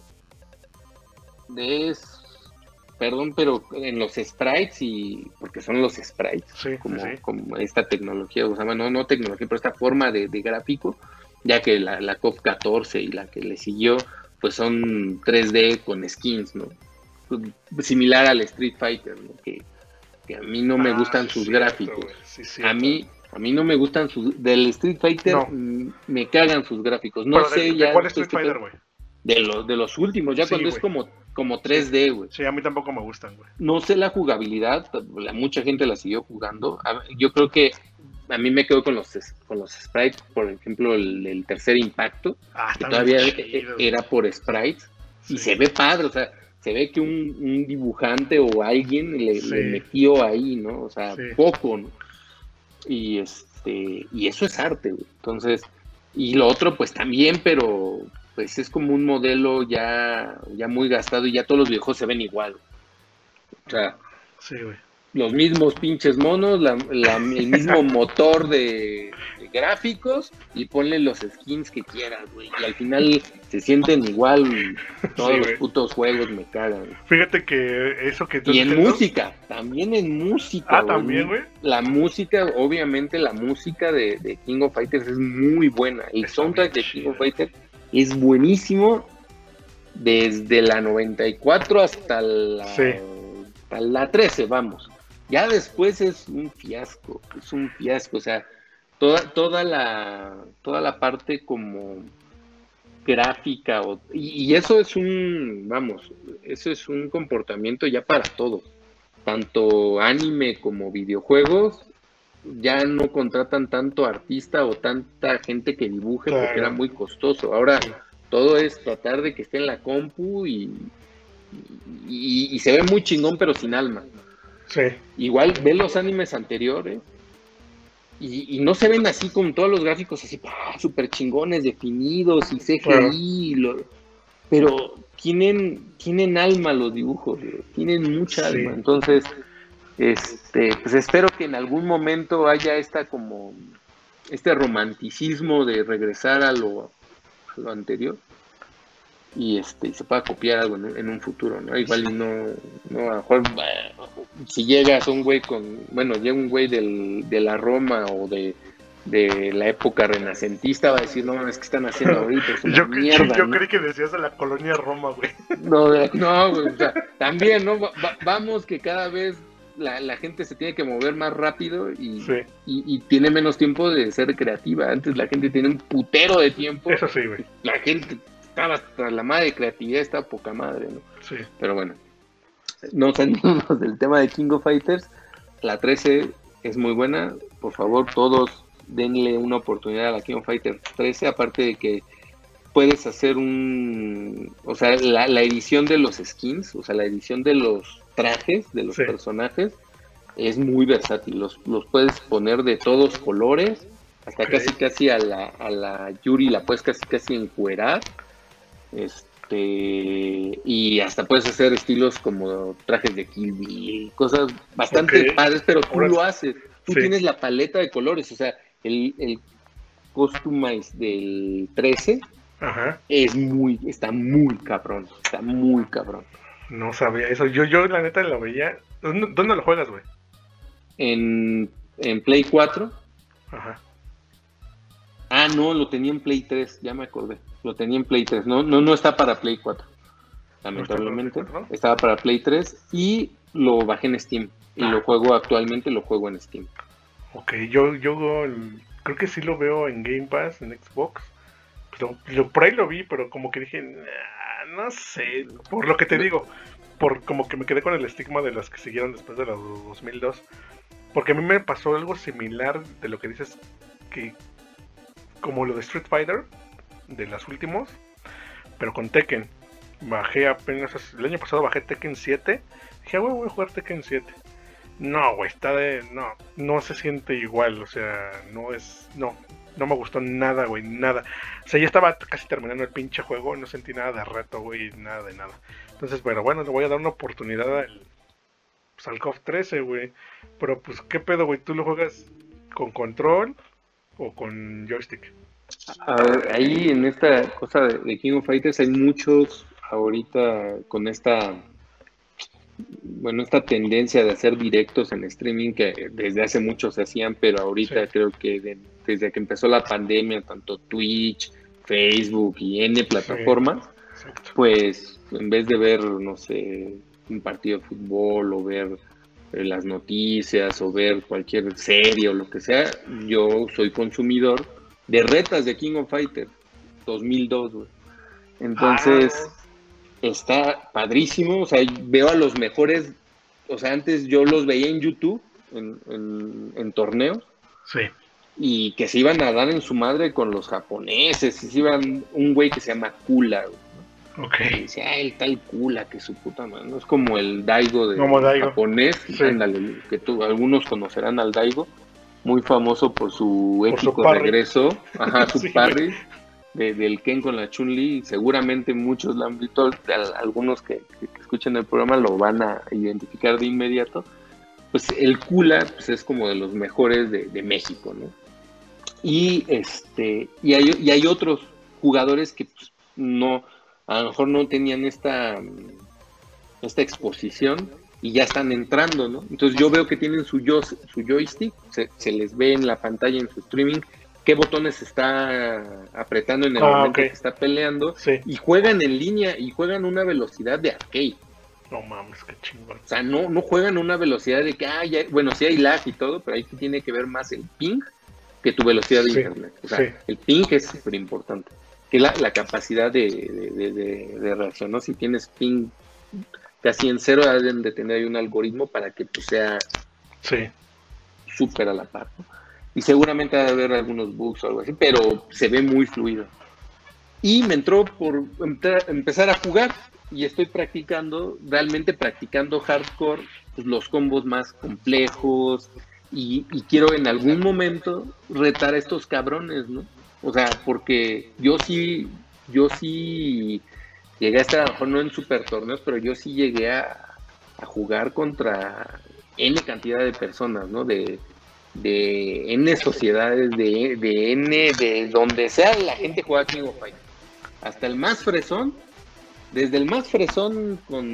es... Perdón, pero en los sprites y... Porque son los sprites. Sí, como, sí. como esta tecnología, o sea, no, no tecnología, pero esta forma de, de gráfico. Ya que la, la C O F catorce y la que le siguió... pues son tres D con skins, ¿no? Similar al Street Fighter, ¿no? Que, que a mí no me Ah, gustan sí, sus cierto, gráficos. güey. Sí, a cierto. mí a mí no me gustan sus... Del Street Fighter No. mm, me cagan sus gráficos. No Pero sé de, ya... ¿de cuál este- Street Fighter, güey? De los, de los últimos, ya Sí, cuando es güey. como, como tres D, güey. Sí, a mí tampoco me gustan, güey. No sé la jugabilidad, la, mucha gente la siguió jugando. A- Yo creo que a mí me quedo con los con los sprites, por ejemplo, el, el tercer impacto, Ah, que está todavía muy chido, güey. era por sprites, y Sí. se ve padre, o sea, se ve que un, un dibujante o alguien le, Sí. le metió ahí, ¿no? O sea, Sí. poco, ¿no? Y este, y eso es arte, güey. Entonces, y lo otro, pues también, pero pues es como un modelo ya, ya muy gastado y ya todos los videojuegos se ven igual. O sea, Sí, güey. los mismos pinches monos, la, la, el mismo motor de, de gráficos y ponle los skins que quieras, güey. Y al final se sienten igual. Todos Sí, los güey. putos juegos me cagan. Fíjate que eso que estás Y en diciendo- música, también en música. Ah, también, güey. La música, obviamente, la música de, de King of Fighters es muy buena. El Está soundtrack de bien King chido. of Fighters es buenísimo desde la noventa y cuatro hasta la, Sí. hasta la trece, vamos. Ya después es un fiasco, es un fiasco. O sea, toda, toda, la, toda la parte como gráfica o, y, y eso es un, vamos, eso es un comportamiento ya para todo, tanto anime como videojuegos, ya no contratan tanto artista o tanta gente que dibuje Claro. porque era muy costoso. Ahora Sí. todo es tratar de que esté en la compu y, y, y se ve muy chingón pero sin alma. Sí. Igual ve los animes anteriores y, y no se ven así con todos los gráficos así súper chingones, definidos y C G I, Claro. y lo- pero tienen, tienen alma los dibujos, güey, tienen mucha Sí. alma. Entonces, este, pues espero que en algún momento haya esta como este romanticismo de regresar a lo, a lo anterior y este y se pueda copiar algo en, un- en un futuro, ¿no? Igual y no, no a lo mejor eh, si llegas un güey con, bueno, llega un güey del, de la Roma o de, de la época renacentista, va a decir, no mames, ¿qué están haciendo ahorita? Es una Yo, cre- mierda, yo ¿no? creí que decías de la colonia Roma, güey. No, de- no, güey, o sea, también, ¿no? Va- va- vamos que cada vez la, la gente se tiene que mover más rápido y, Sí. y, y tiene menos tiempo de ser creativa. Antes la gente tiene un putero de tiempo. Eso sí, güey. La gente estaba hasta la madre de creatividad, está poca madre, ¿no? Sí. Pero bueno, no salimos del tema de King of Fighters. La trece es muy buena. Por favor, todos denle una oportunidad a la King of Fighters trece, aparte de que puedes hacer un, o sea, la, la edición de los skins, o sea, la edición de los trajes de los Sí. personajes es muy versátil. Los, los puedes poner de todos colores, hasta Ok. casi casi a la, a la Yuri la puedes casi casi encuerar. Este, y hasta puedes hacer estilos como trajes de Kill Bill, cosas bastante Ok. padres, pero tú Ahora- lo haces. Tú Sí. tienes la paleta de colores, o sea, el, el customize del trece Ajá. es muy, está muy cabrón, está muy cabrón. No sabía eso. Yo, yo la neta lo veía. ¿Dónde, dónde lo juegas, güey? En, en Play cuatro, Ajá. ah, no, lo tenía en Play tres, ya me acordé, lo tenía en Play tres, no, no, no está para Play cuatro, lamentablemente, ¿No está para Play cuatro? estaba para Play tres y lo bajé en Steam, y Ah. lo juego actualmente, lo juego en Steam. Ok, yo, yo el- creo que sí lo veo en Game Pass, en Xbox. Pero, lo- por ahí lo vi, pero como que dije, "Nah, no sé, por lo que te digo, por como que me quedé con el estigma de las que siguieron después de los dos mil dos. Porque a mí me pasó algo similar de lo que dices, que como lo de Street Fighter, de las últimos, pero con Tekken. Bajé apenas, el año pasado bajé Tekken siete. Dije, güey, voy a jugar Tekken siete. No, güey, está de... No, no se siente igual, o sea, no es... No, no me gustó nada, güey, nada. O sea, ya estaba casi terminando el pinche juego, no sentí nada de reto, güey, nada de nada. Entonces, pero bueno, le voy a dar una oportunidad al... Pues al C O F trece, güey. Pero pues, ¿qué pedo, güey? ¿Tú lo juegas con control o con joystick? A ver, ahí en esta cosa de, de King of Fighters hay muchos ahorita con esta, bueno, esta tendencia de hacer directos en streaming que desde hace mucho se hacían, pero ahorita Sí. creo que de- desde que empezó la pandemia, tanto Twitch, Facebook y N plataformas, Exacto. pues en vez de ver, no sé, un partido de fútbol o ver eh, las noticias o ver cualquier serie o lo que sea, yo soy consumidor de retas de King of Fighters dos mil dos, güey. Entonces, Ah, está padrísimo, o sea, veo a los mejores, o sea, antes yo los veía en YouTube, en, en, en torneos, Sí. Y que se iban a dar en su madre con los japoneses. Y se iban un güey que se llama Kula, güey. Ok. Y dice, ah, el tal Kula, que su puta madre. ¿No? Es como el Daigo de Como Daigo. japonés. Sí. Ándale, que tú, algunos conocerán al Daigo. Muy famoso por su Por épico su parry. regreso. Ajá, su Sí, parry. De, del Ken con la Chun-Li, seguramente muchos lo han visto, algunos que, que, que escuchen el programa lo van a identificar de inmediato. Pues el Kula pues es como de los mejores de, de México, ¿no? Y este y hay, y hay otros jugadores que pues, no, a lo mejor no tenían esta, esta exposición y ya están entrando, ¿no? Entonces yo veo que tienen su, yo, su joystick, se, se les ve en la pantalla en su streaming qué botones está apretando en el ah, momento okay. que está peleando, sí. y juegan en línea y juegan una velocidad de arcade. No mames, qué chingón. O sea, no, no juegan una velocidad de que, ah, ya, bueno, sí hay lag y todo, pero ahí tiene que ver más el ping que tu velocidad de sí. internet. O sea, sí. el ping es súper importante, que la, la capacidad de, de, de, de reacción, ¿no? Si tienes ping casi en cero, deben de tener ahí un algoritmo para que pues, sea sí. súper a la par, ¿no? Y seguramente va a haber algunos bugs o algo así, pero se ve muy fluido. Y me entró por empezar a jugar y estoy practicando, realmente practicando hardcore, pues, los combos más complejos y, y quiero en algún momento retar a estos cabrones, ¿no? O sea, porque yo sí, yo sí llegué a estar, a lo mejor no en super torneos, pero yo sí llegué a, a jugar contra N cantidad de personas, ¿no? De de N sociedades, de, de N, de donde sea la gente juega King of Fighters. Hasta el más fresón, desde el más fresón con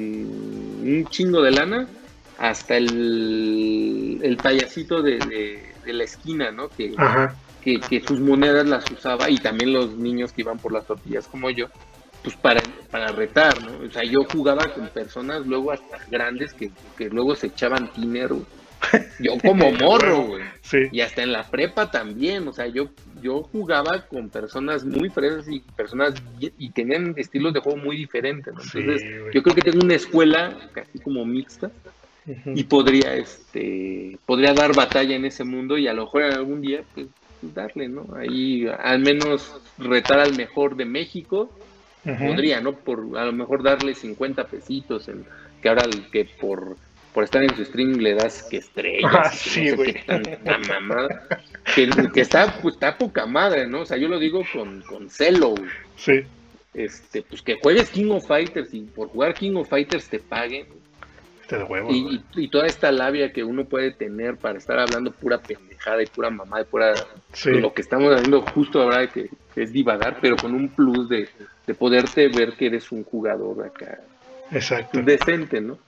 un chingo de lana, hasta el, el payasito de, de, de la esquina, ¿no? Que, que, que sus monedas las usaba, y también los niños que iban por las tortillas como yo, pues para, para retar, ¿no? O sea, yo jugaba con personas luego hasta grandes que, que luego se echaban tiner, güey. Yo como morro, güey. Sí. Y hasta en la prepa también. O sea, yo, yo jugaba con personas muy fresas y personas y, y tenían estilos de juego muy diferentes, ¿no? Entonces, sí, yo creo que tengo una escuela casi como mixta. Uh-huh. Y podría, este, podría dar batalla en ese mundo y a lo mejor algún día, pues, darle, ¿no? Ahí al menos retar al mejor de México. Uh-huh. Podría, ¿no? Por a lo mejor darle cincuenta pesitos, en, que ahora el que por por estar en su stream le das que estrellas, ah, que sí, no sé güey. qué tanta mamada, que, que está, pues, está poca madre, ¿no? O sea, yo lo digo con, con celo, güey. Sí. Este, pues que juegues King of Fighters y por jugar King of Fighters te paguen. Te huevo, y, y, y toda esta labia que uno puede tener para estar hablando pura pendejada y pura mamada y pura... Sí. Lo que estamos haciendo justo ahora que es divagar, pero con un plus de, de poderte ver que eres un jugador acá. Exacto. Decente, ¿no?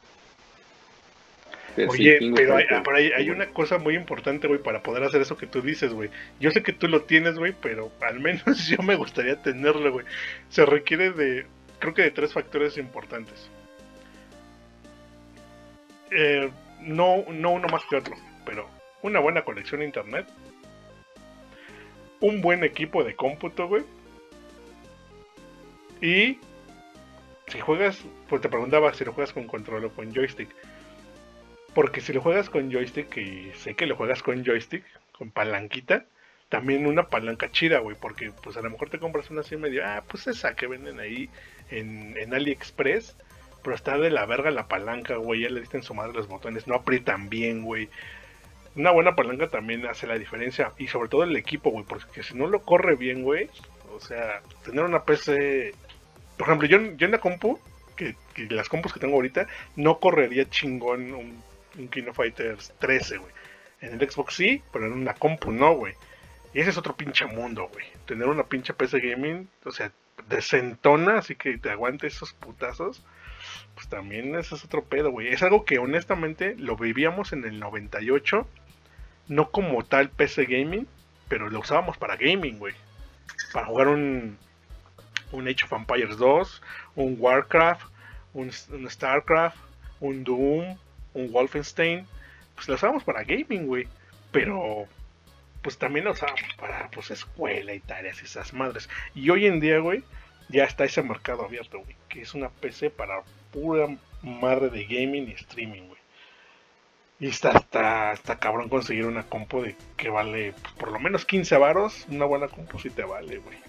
Pero Oye, sí, pero, hay, pero hay, hay una cosa muy importante, güey, para poder hacer eso que tú dices, güey. Yo sé que tú lo tienes, güey, pero al menos yo me gustaría tenerlo, güey. Se requiere de, creo que de tres factores importantes. Eh, no, no uno más que otro, pero una buena conexión a internet, un buen equipo de cómputo, güey, y si juegas, pues te preguntaba si lo juegas con control o con joystick. Porque si lo juegas con joystick, y sé que lo juegas con joystick, con palanquita, también una palanca chida, güey, porque pues a lo mejor te compras una así medio, ah, pues esa que venden ahí en, en AliExpress, pero está de la verga la palanca, güey, ya le diste en su madre los botones, no aprietan bien, güey. Una buena palanca también hace la diferencia, y sobre todo el equipo, güey, porque si no lo corre bien, güey, o sea, tener una P C, por ejemplo, yo, yo en la compu, que, que las compus que tengo ahorita, no correría chingón un un King of Fighters trece, güey. En el Xbox sí, pero en una compu no, güey. Y ese es otro pinche mundo, güey. Tener una pinche P C gaming, o sea, desentona, así que te aguante esos putazos, pues también ese es otro pedo, güey. Es algo que honestamente lo vivíamos en el noventa y ocho, no como tal P C gaming, pero lo usábamos para gaming, güey. Para jugar un, un Age of Empires dos, un Warcraft, un, un Starcraft, un Doom, un Wolfenstein, pues lo usábamos para gaming, güey, pero pues también lo usábamos para pues escuela y tareas y esas madres, y hoy en día, güey, ya está ese mercado abierto, güey, que es una P C para pura madre de gaming y streaming, güey. Y está, está, está cabrón conseguir una compu de que vale pues, por lo menos quince varos. Una buena compu sí te vale, güey.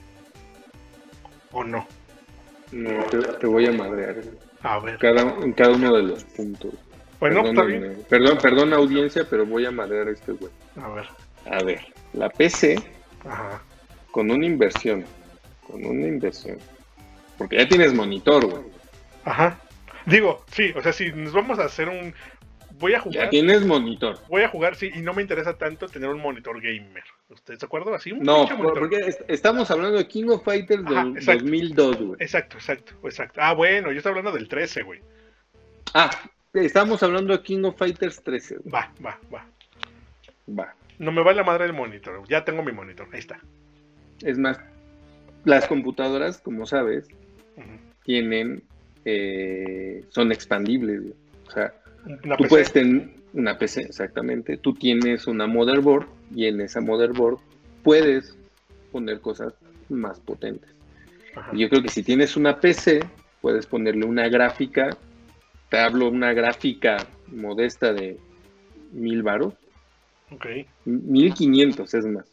¿O no? No, te, te voy a madrear, güey. A ver. Cada, en cada uno de los puntos. Bueno, está Perdónenme. bien. Perdón, perdón audiencia, pero voy a madrear a este güey. A ver. A ver, la P C Ajá. con una inversión, con una inversión, porque ya tienes monitor, güey. Ajá. Digo, sí, o sea, si nos vamos a hacer un... Voy a jugar... Ya tienes monitor. Voy a jugar, sí, y no me interesa tanto tener un monitor gamer. ¿Ustedes de acuerdo? Así, un No, pinche monitor. porque est- estamos hablando de King of Fighters Ajá, del exacto. dos mil dos, güey. Exacto, exacto, exacto. Ah, bueno, yo estoy hablando del trece, güey. Ah, estamos hablando de King of Fighters trece, güey. Va, va, va. Va. No me va la madre el monitor. Ya tengo mi monitor, ahí está. Es más, las computadoras, como sabes, Ujú. tienen, eh, son expandibles, güey. O sea, Una tú P C. puedes tener una P C, exactamente. Tú tienes una motherboard y en esa motherboard puedes poner cosas más potentes. Ajá. Y yo creo que si tienes una P C, puedes ponerle una gráfica. Te hablo una gráfica modesta de mil varos, Ok. mil quinientos es más.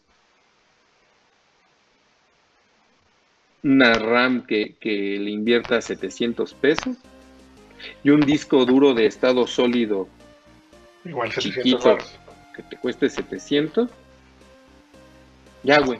Una RAM que, que le invierta setecientos pesos y un disco duro de estado sólido Igual setecientos chiquito varos. que te cueste setecientos. Ya, güey.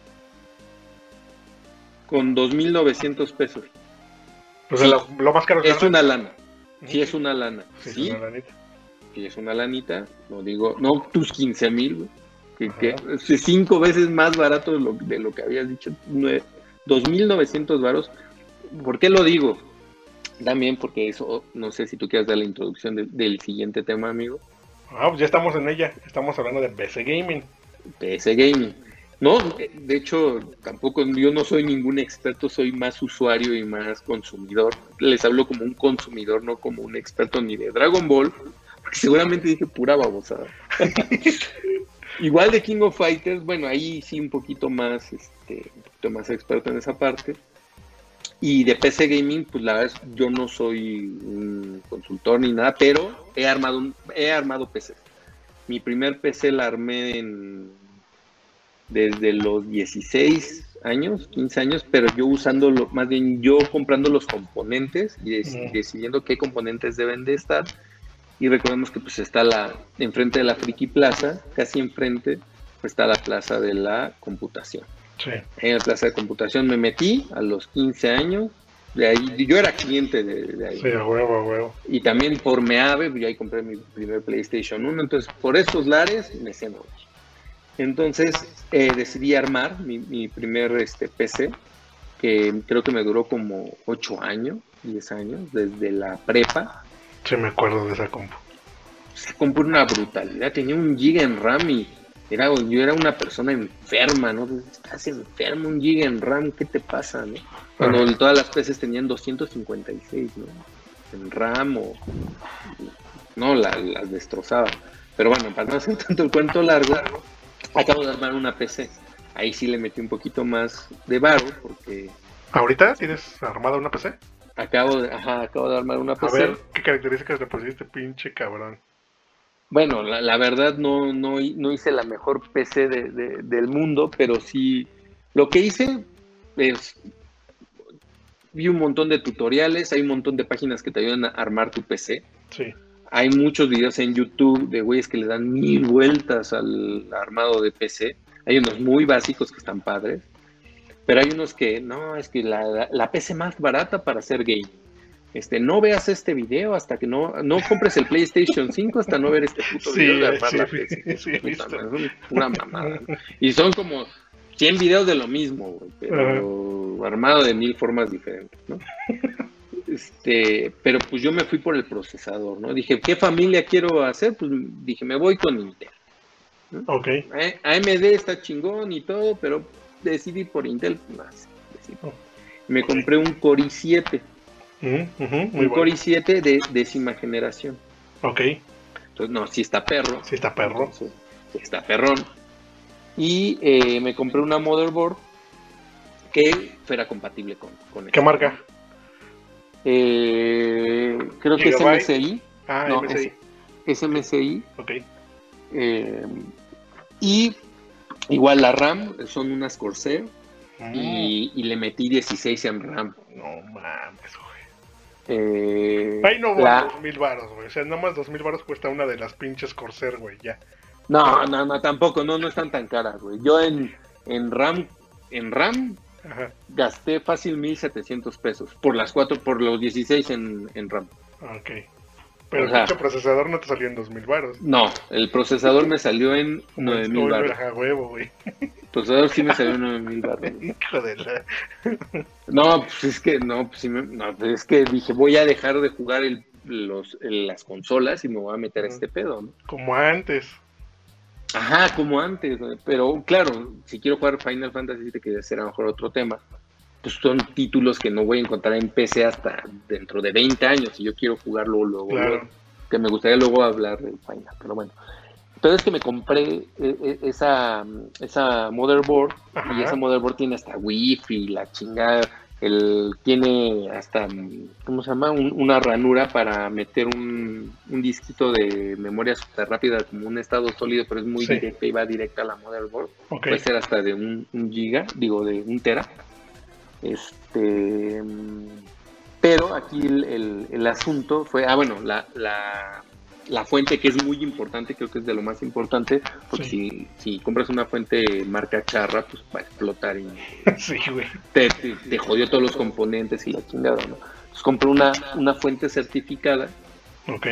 Con dos mil novecientos pesos. O sea, Sí. lo, lo más caro Es la una red. lana. Sí, es una lana. Sí, Sí, es una lanita. sí, es una lanita. No digo, no tus quince mil, güey. Que, Ajá. que es cinco veces más barato de lo, de lo que habías dicho. Nue- dos mil novecientos varos. ¿Por qué lo digo? También porque eso, no sé si tú quieres dar la introducción de- del siguiente tema, amigo. Ah, pues ya estamos en ella. Estamos hablando de P C Gaming. P S Gaming. No, de hecho, tampoco, yo no soy ningún experto, soy más usuario y más consumidor. Les hablo como un consumidor, no como un experto ni de Dragon Ball, porque seguramente dije pura babosada. Igual de King of Fighters, bueno, ahí sí un poquito más, este, un poquito más experto en esa parte. Y de P C Gaming, pues la verdad es yo no soy un consultor ni nada, pero he armado un, he armado P C. Mi primer P C la armé en desde los dieciséis años, quince años, pero yo usando, lo, más bien yo comprando los componentes y des, Mm. decidiendo qué componentes deben de estar. Y recordemos que pues está la, enfrente de la Friki Plaza, casi enfrente, pues está la Plaza de la Computación. Sí. En la Plaza de Computación me metí a los quince años, de ahí, yo era cliente de, de ahí. Sí, a huevo, a huevo. Y también por Meave, y ahí compré mi primer PlayStation uno, entonces por estos lares me sé mover. Entonces eh, decidí armar mi, mi primer este, P C, que creo que me duró como ocho años, diez años, desde la prepa. Sí, me acuerdo de esa compu. Se compró una brutalidad, tenía un giga en RAM y era, yo era una persona enferma, ¿no? Estás enfermo, un giga en RAM, ¿qué te pasa, no? Cuando Ajá. todas las P Cs tenían doscientos cincuenta y seis, ¿no? En RAM o... No, la, las destrozaba. Pero bueno, para no hacer tanto el cuento largo, acabo de armar una P C. Ahí sí le metí un poquito más de varo porque ¿Ahorita tienes armada una P C? acabo de, ajá, acabo de armar una P A C. ver, ¿qué características le pusiste, pinche cabrón? Bueno, la, la verdad no, no, no hice la mejor P C de, de, del mundo, pero sí lo que hice es vi un montón de tutoriales, hay un montón de páginas que te ayudan a armar tu P C. Sí. Hay muchos videos en YouTube de güeyes que le dan mil vueltas al armado de P C. Hay unos muy básicos que están padres, pero hay unos que no, es que la, la, la P C más barata para hacer game. Este, no veas este video hasta que no, no compres el PlayStation cinco hasta no ver este puto Sí, video de armar sí, la P C. sí, he Puta visto. madre, es una mamada. Y son como cien videos de lo mismo, güey, pero uh-huh. armado de mil formas diferentes, ¿no? Este, pero pues yo me fui por el procesador, ¿no? Dije, ¿qué familia quiero hacer? Pues dije, me voy con Intel, ¿no? Ok. A M D está chingón y todo, pero decidí por Intel más. Decidí. Me okay. compré un Core i siete. Uh -huh, uh -huh, un bueno. Core i siete de décima generación. Ok. Entonces, no, sí está perro. Sí está perro. Entonces, sí está perrón. Y eh, me compré una motherboard que fuera compatible con, con ¿Qué marca? Eh, creo que es M S I. Ah, no, M S I. es S M S I. Ok. Eh, y igual la RAM son unas Corsair. Mm. Y, y le metí dieciséis en RAM. No mames, güey. Eh, Ahí no van la... dos mil baros, güey. O sea, nada más dos mil baros cuesta una de las pinches Corsair, güey, ya. No, no, no, tampoco, no, no están tan caras, güey. Yo en, en RAM, en RAM Ajá. gasté fácil mil setecientos pesos por las cuatro, por los dieciséis en, en RAM. Ok. Pero O el sea, pinche procesador no te salió en dos mil baros. No, el procesador me salió en nueve mil baros. Ajá, huevo, güey. El procesador sí me salió en nueve mil baros. Hijo de la... No, pues es que, no, pues sí me, no, pues es que dije, voy a dejar de jugar el, los, el- las consolas y me voy a meter a este pedo, ¿no? Como antes. Ajá, como antes, ¿no? Pero claro, si quiero jugar Final Fantasy siete, que será mejor otro tema, pues son títulos que no voy a encontrar en P C hasta dentro de veinte años y yo quiero jugarlo luego, Claro. luego, que me gustaría luego hablar del Final, pero bueno. Entonces que me compré eh, eh, esa, esa motherboard. Ajá. Y esa motherboard tiene hasta wifi, la chingada, el, tiene hasta, ¿cómo se llama? Un- una ranura para meter un, un disquito de memoria super rápida como un estado sólido, pero es muy Sí. directa y va directa a la motherboard. Ok. Puede ser hasta de un, un giga, digo, de un tera. Este, pero aquí el, el- el asunto fue, ah, bueno, la, la, la fuente, que es muy importante, creo que es de lo más importante, porque Sí. si, si compras una fuente marca charra, pues va a explotar y Sí, güey. te, te, te jodió todos los componentes y la chingada, ¿no? Entonces compré una, una fuente certificada, Ok.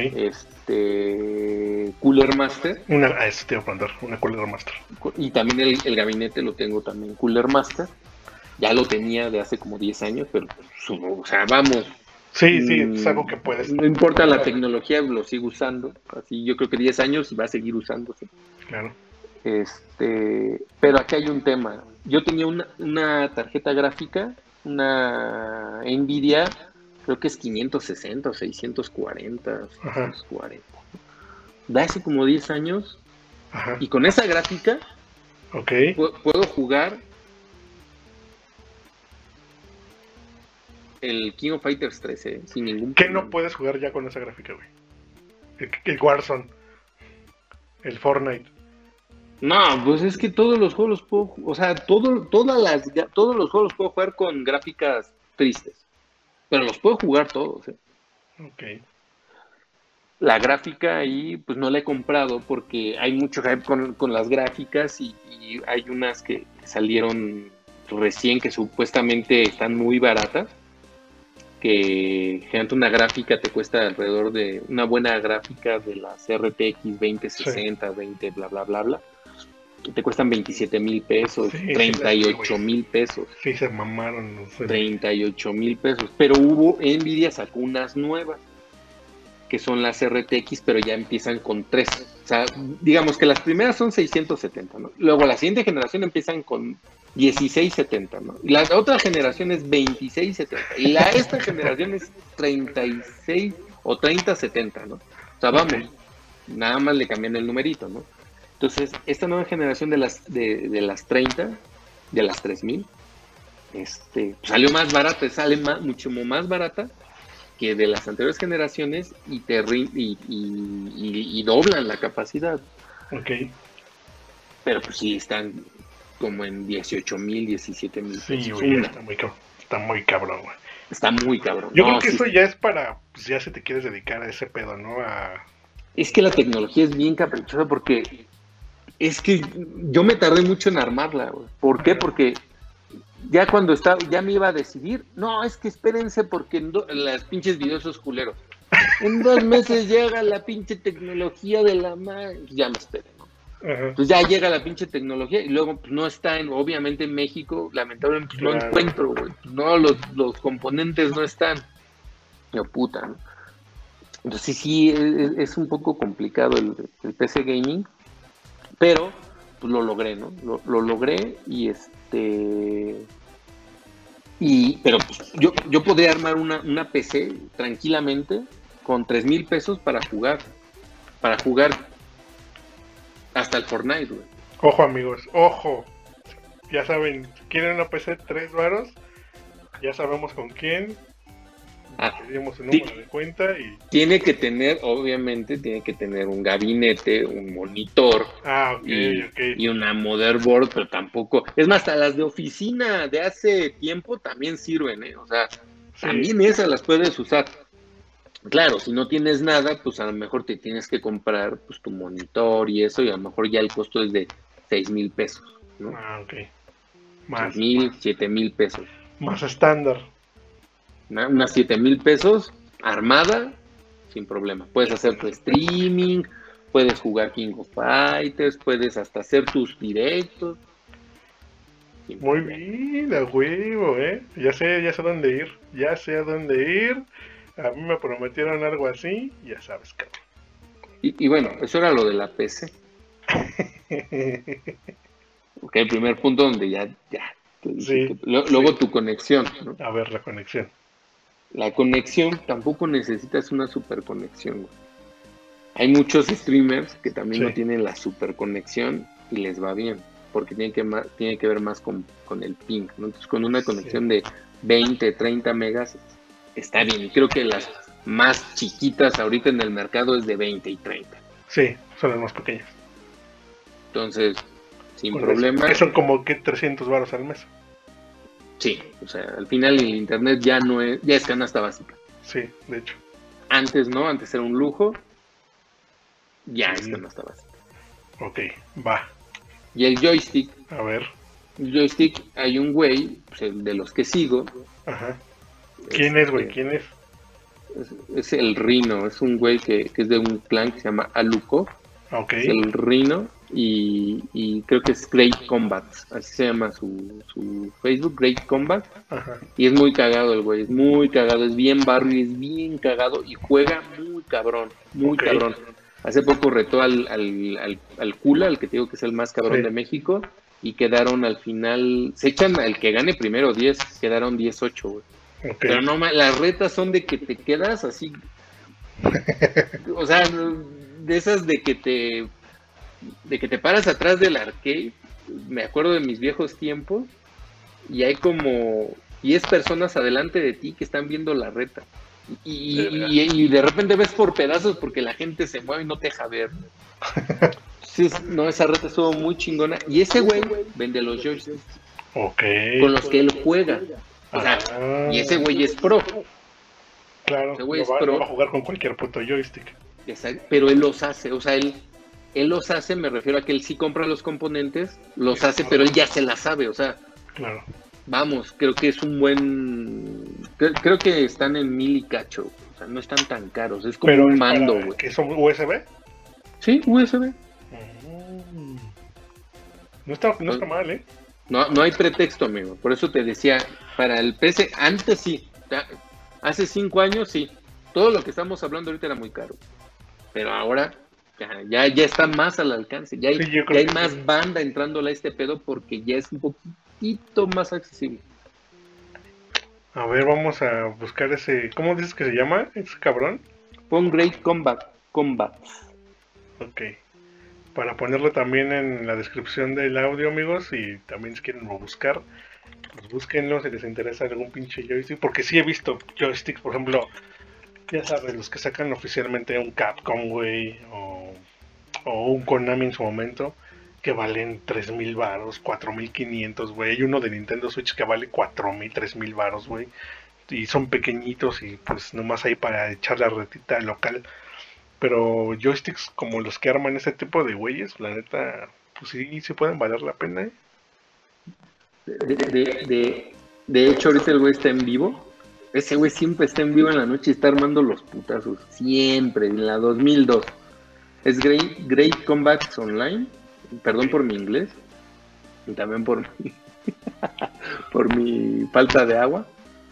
este, Cooler Master, Una... Ah, eso te iba a preguntar. Una Cooler Master. y también el, el gabinete lo tengo también Cooler Master. Ya lo tenía de hace como diez años, pero, pues, o sea, vamos. Sí, sí, mm, es algo que puedes... No importa la tecnología, lo sigo usando. Así yo creo que diez años y va a seguir usándose. Claro. Este, pero aquí hay un tema. Yo tenía una, una tarjeta gráfica, una Nvidia, creo que es quinientos sesenta o seiscientos cuarenta, seiscientos cuarenta. De hace como diez años, Ajá. y con esa gráfica Ok. pu- puedo jugar el King of Fighters trece sin ningún ¿Qué problema. no puedes jugar ya con esa gráfica, güey? El, el Warzone. El Fortnite. No, pues es que todos los juegos los puedo, ju- o sea, todo, todas las, ga- todos los juegos los puedo jugar con gráficas tristes, pero los puedo jugar todos, ¿eh? Ok. La gráfica ahí, pues no la he comprado porque hay mucho hype con, con las gráficas y, y hay unas que salieron recién que supuestamente están muy baratas, que generalmente una gráfica te cuesta alrededor de, una buena gráfica de las R T X veinte sesenta, veinte, bla, bla, bla, bla, que te cuestan veintisiete mil pesos, Sí, sí, treinta y las vi, ocho güey. mil pesos, Sí, se mamaron. No sé. treinta y ocho mil pesos, pero hubo, Nvidia sacó unas nuevas, que son las R T X, pero ya empiezan con tres. O sea, digamos que las primeras son seiscientos setenta, ¿no? Luego la siguiente generación empiezan con dieciséis setenta, ¿no? Y la otra generación es veintiséis setenta. Y la esta generación es treinta y seis o treinta setenta, ¿no? O sea, vamos, nada más le cambian el numerito, ¿no? Entonces, esta nueva generación de las, de, de las treinta, de las tres mil, este, salió más barata, sale más, mucho más barata que de las anteriores generaciones y te rin- y, y, y- y doblan la capacidad, Ok. pero pues sí están como en dieciocho mil, diecisiete mil Sí, pesos. güey. Una. Está muy cabrón. Está muy cabrón, güey. Está muy cabrón. Yo No, creo que sí, eso ya es para, pues ya si te quieres dedicar a ese pedo, ¿no? A... es que la tecnología es bien caprichosa porque es que yo me tardé mucho en armarla, güey. ¿Por qué? Porque ya cuando estaba, ya me iba a decidir, no, es que espérense porque en do- las pinches videos esos culeros. En dos meses llega la pinche tecnología de la madre. Ya me esperé, ¿no? Ajá. Pues ya llega la pinche tecnología y luego pues, no está en, obviamente en México, lamentablemente pues, no Claro. encuentro, güey. No, los, los componentes no están. Yo puta, ¿no? Entonces sí, es, es un poco complicado el, el P C Gaming, pero pues lo logré, ¿no? Lo, lo logré y este... Y, pero pues, yo, yo podría armar una, una P C tranquilamente con tres mil pesos para jugar, para jugar hasta el Fortnite, güey. Ojo, amigos, ojo. Ya saben, quieren una P C tres varos. Ya sabemos con quién. Ah, pedimos el sí. número de cuenta y... Tiene que tener, obviamente, tiene que tener un gabinete, un monitor Ah, ok, y, ok. y una motherboard, pero tampoco. Es más, hasta las de oficina de hace tiempo también sirven, ¿eh? O sea, Sí, también esas las puedes usar. Claro, si no tienes nada, pues a lo mejor te tienes que comprar pues tu monitor y eso, y a lo mejor ya el costo es de seis mil pesos, ¿no? ah, ok. Seis Más, mil, más, siete mil pesos. más estándar. Una- Unas siete mil pesos armada, sin problema. Puedes hacer tu streaming, puedes jugar King of Fighters, puedes hasta hacer tus directos. Sin Muy problema. bien, a huevo, ¿eh? Ya sé, ya sé dónde ir. Ya sé a dónde ir. A mí me prometieron algo así. Ya sabes, cabrón. Y, y bueno, eso era lo de la P C. Ok, el primer punto donde ya, ya, te dije Sí, que- lo- sí. luego tu conexión, ¿no? A ver, la conexión. La conexión, tampoco necesitas una super conexión, güey. Hay muchos streamers que también no Sí, tienen la super conexión y les va bien, porque tiene que, ma- tiene que ver más con, con el ping, ¿no? Entonces, con una sí. conexión de veinte, treinta megas está bien. Y creo que las más chiquitas ahorita en el mercado es de veinte y treinta. Sí, son las más pequeñas. Entonces, sin Con eso, problema, que son como que trescientos varos al mes. sí. O sea, al final el internet ya no es, ya es canasta básica. Sí, de hecho. Antes no, antes era un lujo, ya es Sí. canasta básica. Ok, va. Y el joystick, A ver. el joystick, hay un güey, pues, el de los que sigo. Ajá. ¿Quién es, güey? este, ¿Quién es? Es, es el Rino, es un güey que, que es de un clan que se llama Aluko, Ok. es el Rino, y, y creo que es Great Combat, así se llama su, su Facebook, Great Combat, Ajá. y es muy cagado el güey, es muy cagado, es bien barrio, es bien cagado, y juega muy cabrón, muy Ok. cabrón. Hace poco retó al, al, al, al Kula, el que te digo que es el más cabrón Sí. de México, y quedaron al final, se echan al que gane primero diez, quedaron diez ocho, güey. Ok. Pero no, ma- las retas son de que te quedas así, o sea, de esas de que te, de que te paras atrás del arcade. Me acuerdo de mis viejos tiempos y hay como diez personas adelante de ti que están viendo la reta. Y, y, y de repente ves por pedazos porque la gente se mueve y no te deja ver. Sí, no, esa reta estuvo muy chingona. Y ese güey vende los joysticks Ok. con los que él juega. O sea, Ah, y ese güey es pro. claro, ese güey no es va, pro. no va a jugar con cualquier puto joystick. Exacto, pero él los hace, o sea, él, él los hace, me refiero a que él sí compra los componentes, los hace, pero él ya se la sabe, o sea, Claro. vamos, creo que es un buen, creo, creo que están en mil y cacho, o sea, no están tan caros, es como Pero un es mando, para güey. que son U S B. Sí, U S B. Mm. No está, no está mal, ¿eh? No, no hay pretexto, amigo, por eso te decía, para el P C, antes sí, ya, hace cinco años sí, todo lo que estamos hablando ahorita era muy caro, pero ahora ya, ya, ya está más al alcance, ya hay, Sí, yo ya creo hay que más sí. banda entrándole a este pedo porque ya es un poquitito más accesible. A ver, vamos a buscar ese. ¿Cómo dices que se llama? Ese cabrón. Pon Great Combat, Combat. Ok. Para ponerlo también en la descripción del audio, amigos. Y también si quieren buscar, pues búsquenlo si les interesa algún pinche joystick. Porque sí he visto joysticks, por ejemplo, ya sabes, los que sacan oficialmente un Capcom, güey. O, o un Konami en su momento. Que valen tres mil varos, cuatro mil quinientos, güey. Hay uno de Nintendo Switch que vale cuatro mil, tres mil varos, güey. Y son pequeñitos y pues nomás hay para echar la retita local. Pero joysticks como los que arman ese tipo de güeyes, la neta, pues sí, sí pueden valer la pena, ¿eh? De, de, de, de hecho, ahorita el güey está en vivo. Ese güey siempre está en vivo en la noche y está armando los putazos. Siempre, en la dos mil dos. Es Great, Great Combats Online. Perdón por mi inglés. Y también por mi, por mi falta de agua.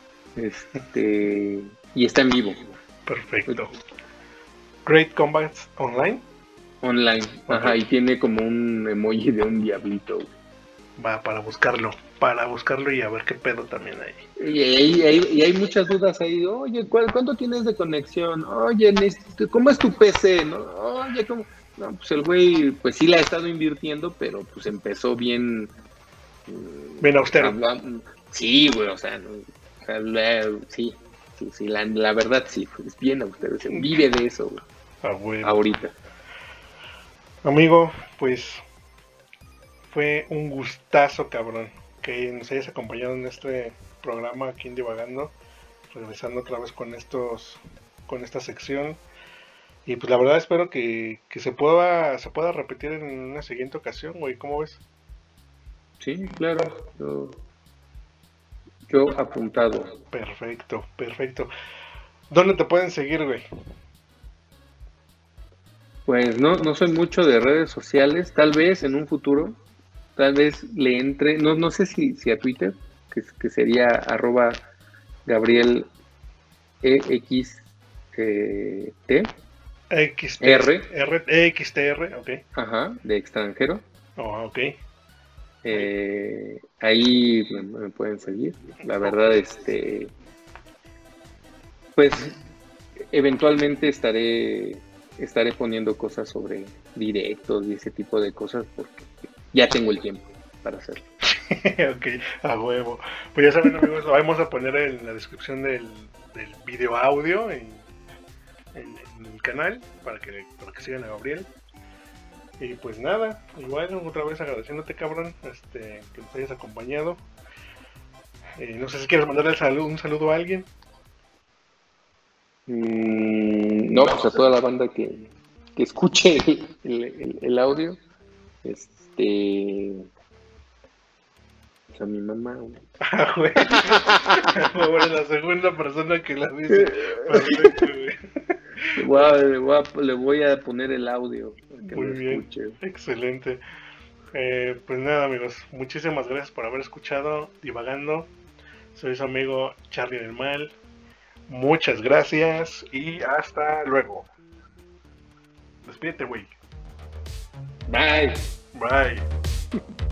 Este, y está en vivo. Perfecto. Great Combats Online. Online. Ajá, Ok. y tiene como un emoji de un diablito, güey. Va, para buscarlo. Para buscarlo y a ver qué pedo también hay. Y hay, hay- y hay muchas dudas ahí. Oye, ¿cuál- ¿cuánto tienes de conexión? Oye, neces- ¿cómo es tu P C? ¿No? Oye, ¿cómo? No, pues el güey, pues sí la ha estado invirtiendo, pero pues empezó bien. Bien austero. habla- Sí, güey, o sea, no, o sea, la- sí. sí, sí, la, la verdad sí, pues bien a ustedes, vive de eso, güey. Ah, bueno. Ahorita. Amigo, pues fue un gustazo, cabrón, que nos hayas acompañado en este programa aquí en Divagando, regresando otra vez con estos, con esta sección. Y pues la verdad espero que, que se pueda, se pueda repetir en una siguiente ocasión, güey. ¿Cómo ves? Sí, claro. Yo, yo apuntado. Perfecto, perfecto. ¿Dónde te pueden seguir, güey? Pues no, no soy mucho de redes sociales. Tal vez en un futuro, tal vez le entre, no, no sé si, si a Twitter, que, que sería arroba Gabriel E X T X T R, R, X T R, ok. ajá, de extranjero. Oh, ok. Eh, ahí me, me pueden seguir. La verdad, este, pues eventualmente estaré estaré poniendo cosas sobre directos y ese tipo de cosas porque ya tengo el tiempo para hacerlo. Ok, a huevo. Pues ya saben, amigos, lo vamos a poner en la descripción del, del video audio en, en, en el canal para que, para que sigan a Gabriel. Y pues nada, igual otra vez agradeciéndote, cabrón, este, que nos hayas acompañado. Eh, no sé si quieres mandarle saludo, un saludo a alguien. Mm, no, pues a toda la banda que, que escuche el, el, el audio, este, pues a mi mamá. Ah, güey. Bueno, la segunda persona que la dice. Perfecto, güey. Le voy, a, le, voy a, le voy a poner el audio para que Muy lo bien, escuche. excelente. Eh, pues nada, amigos, muchísimas gracias por haber escuchado Divagando. Soy su amigo Charlie del Mal. Muchas gracias y hasta luego. Despídete, güey. Bye. Bye.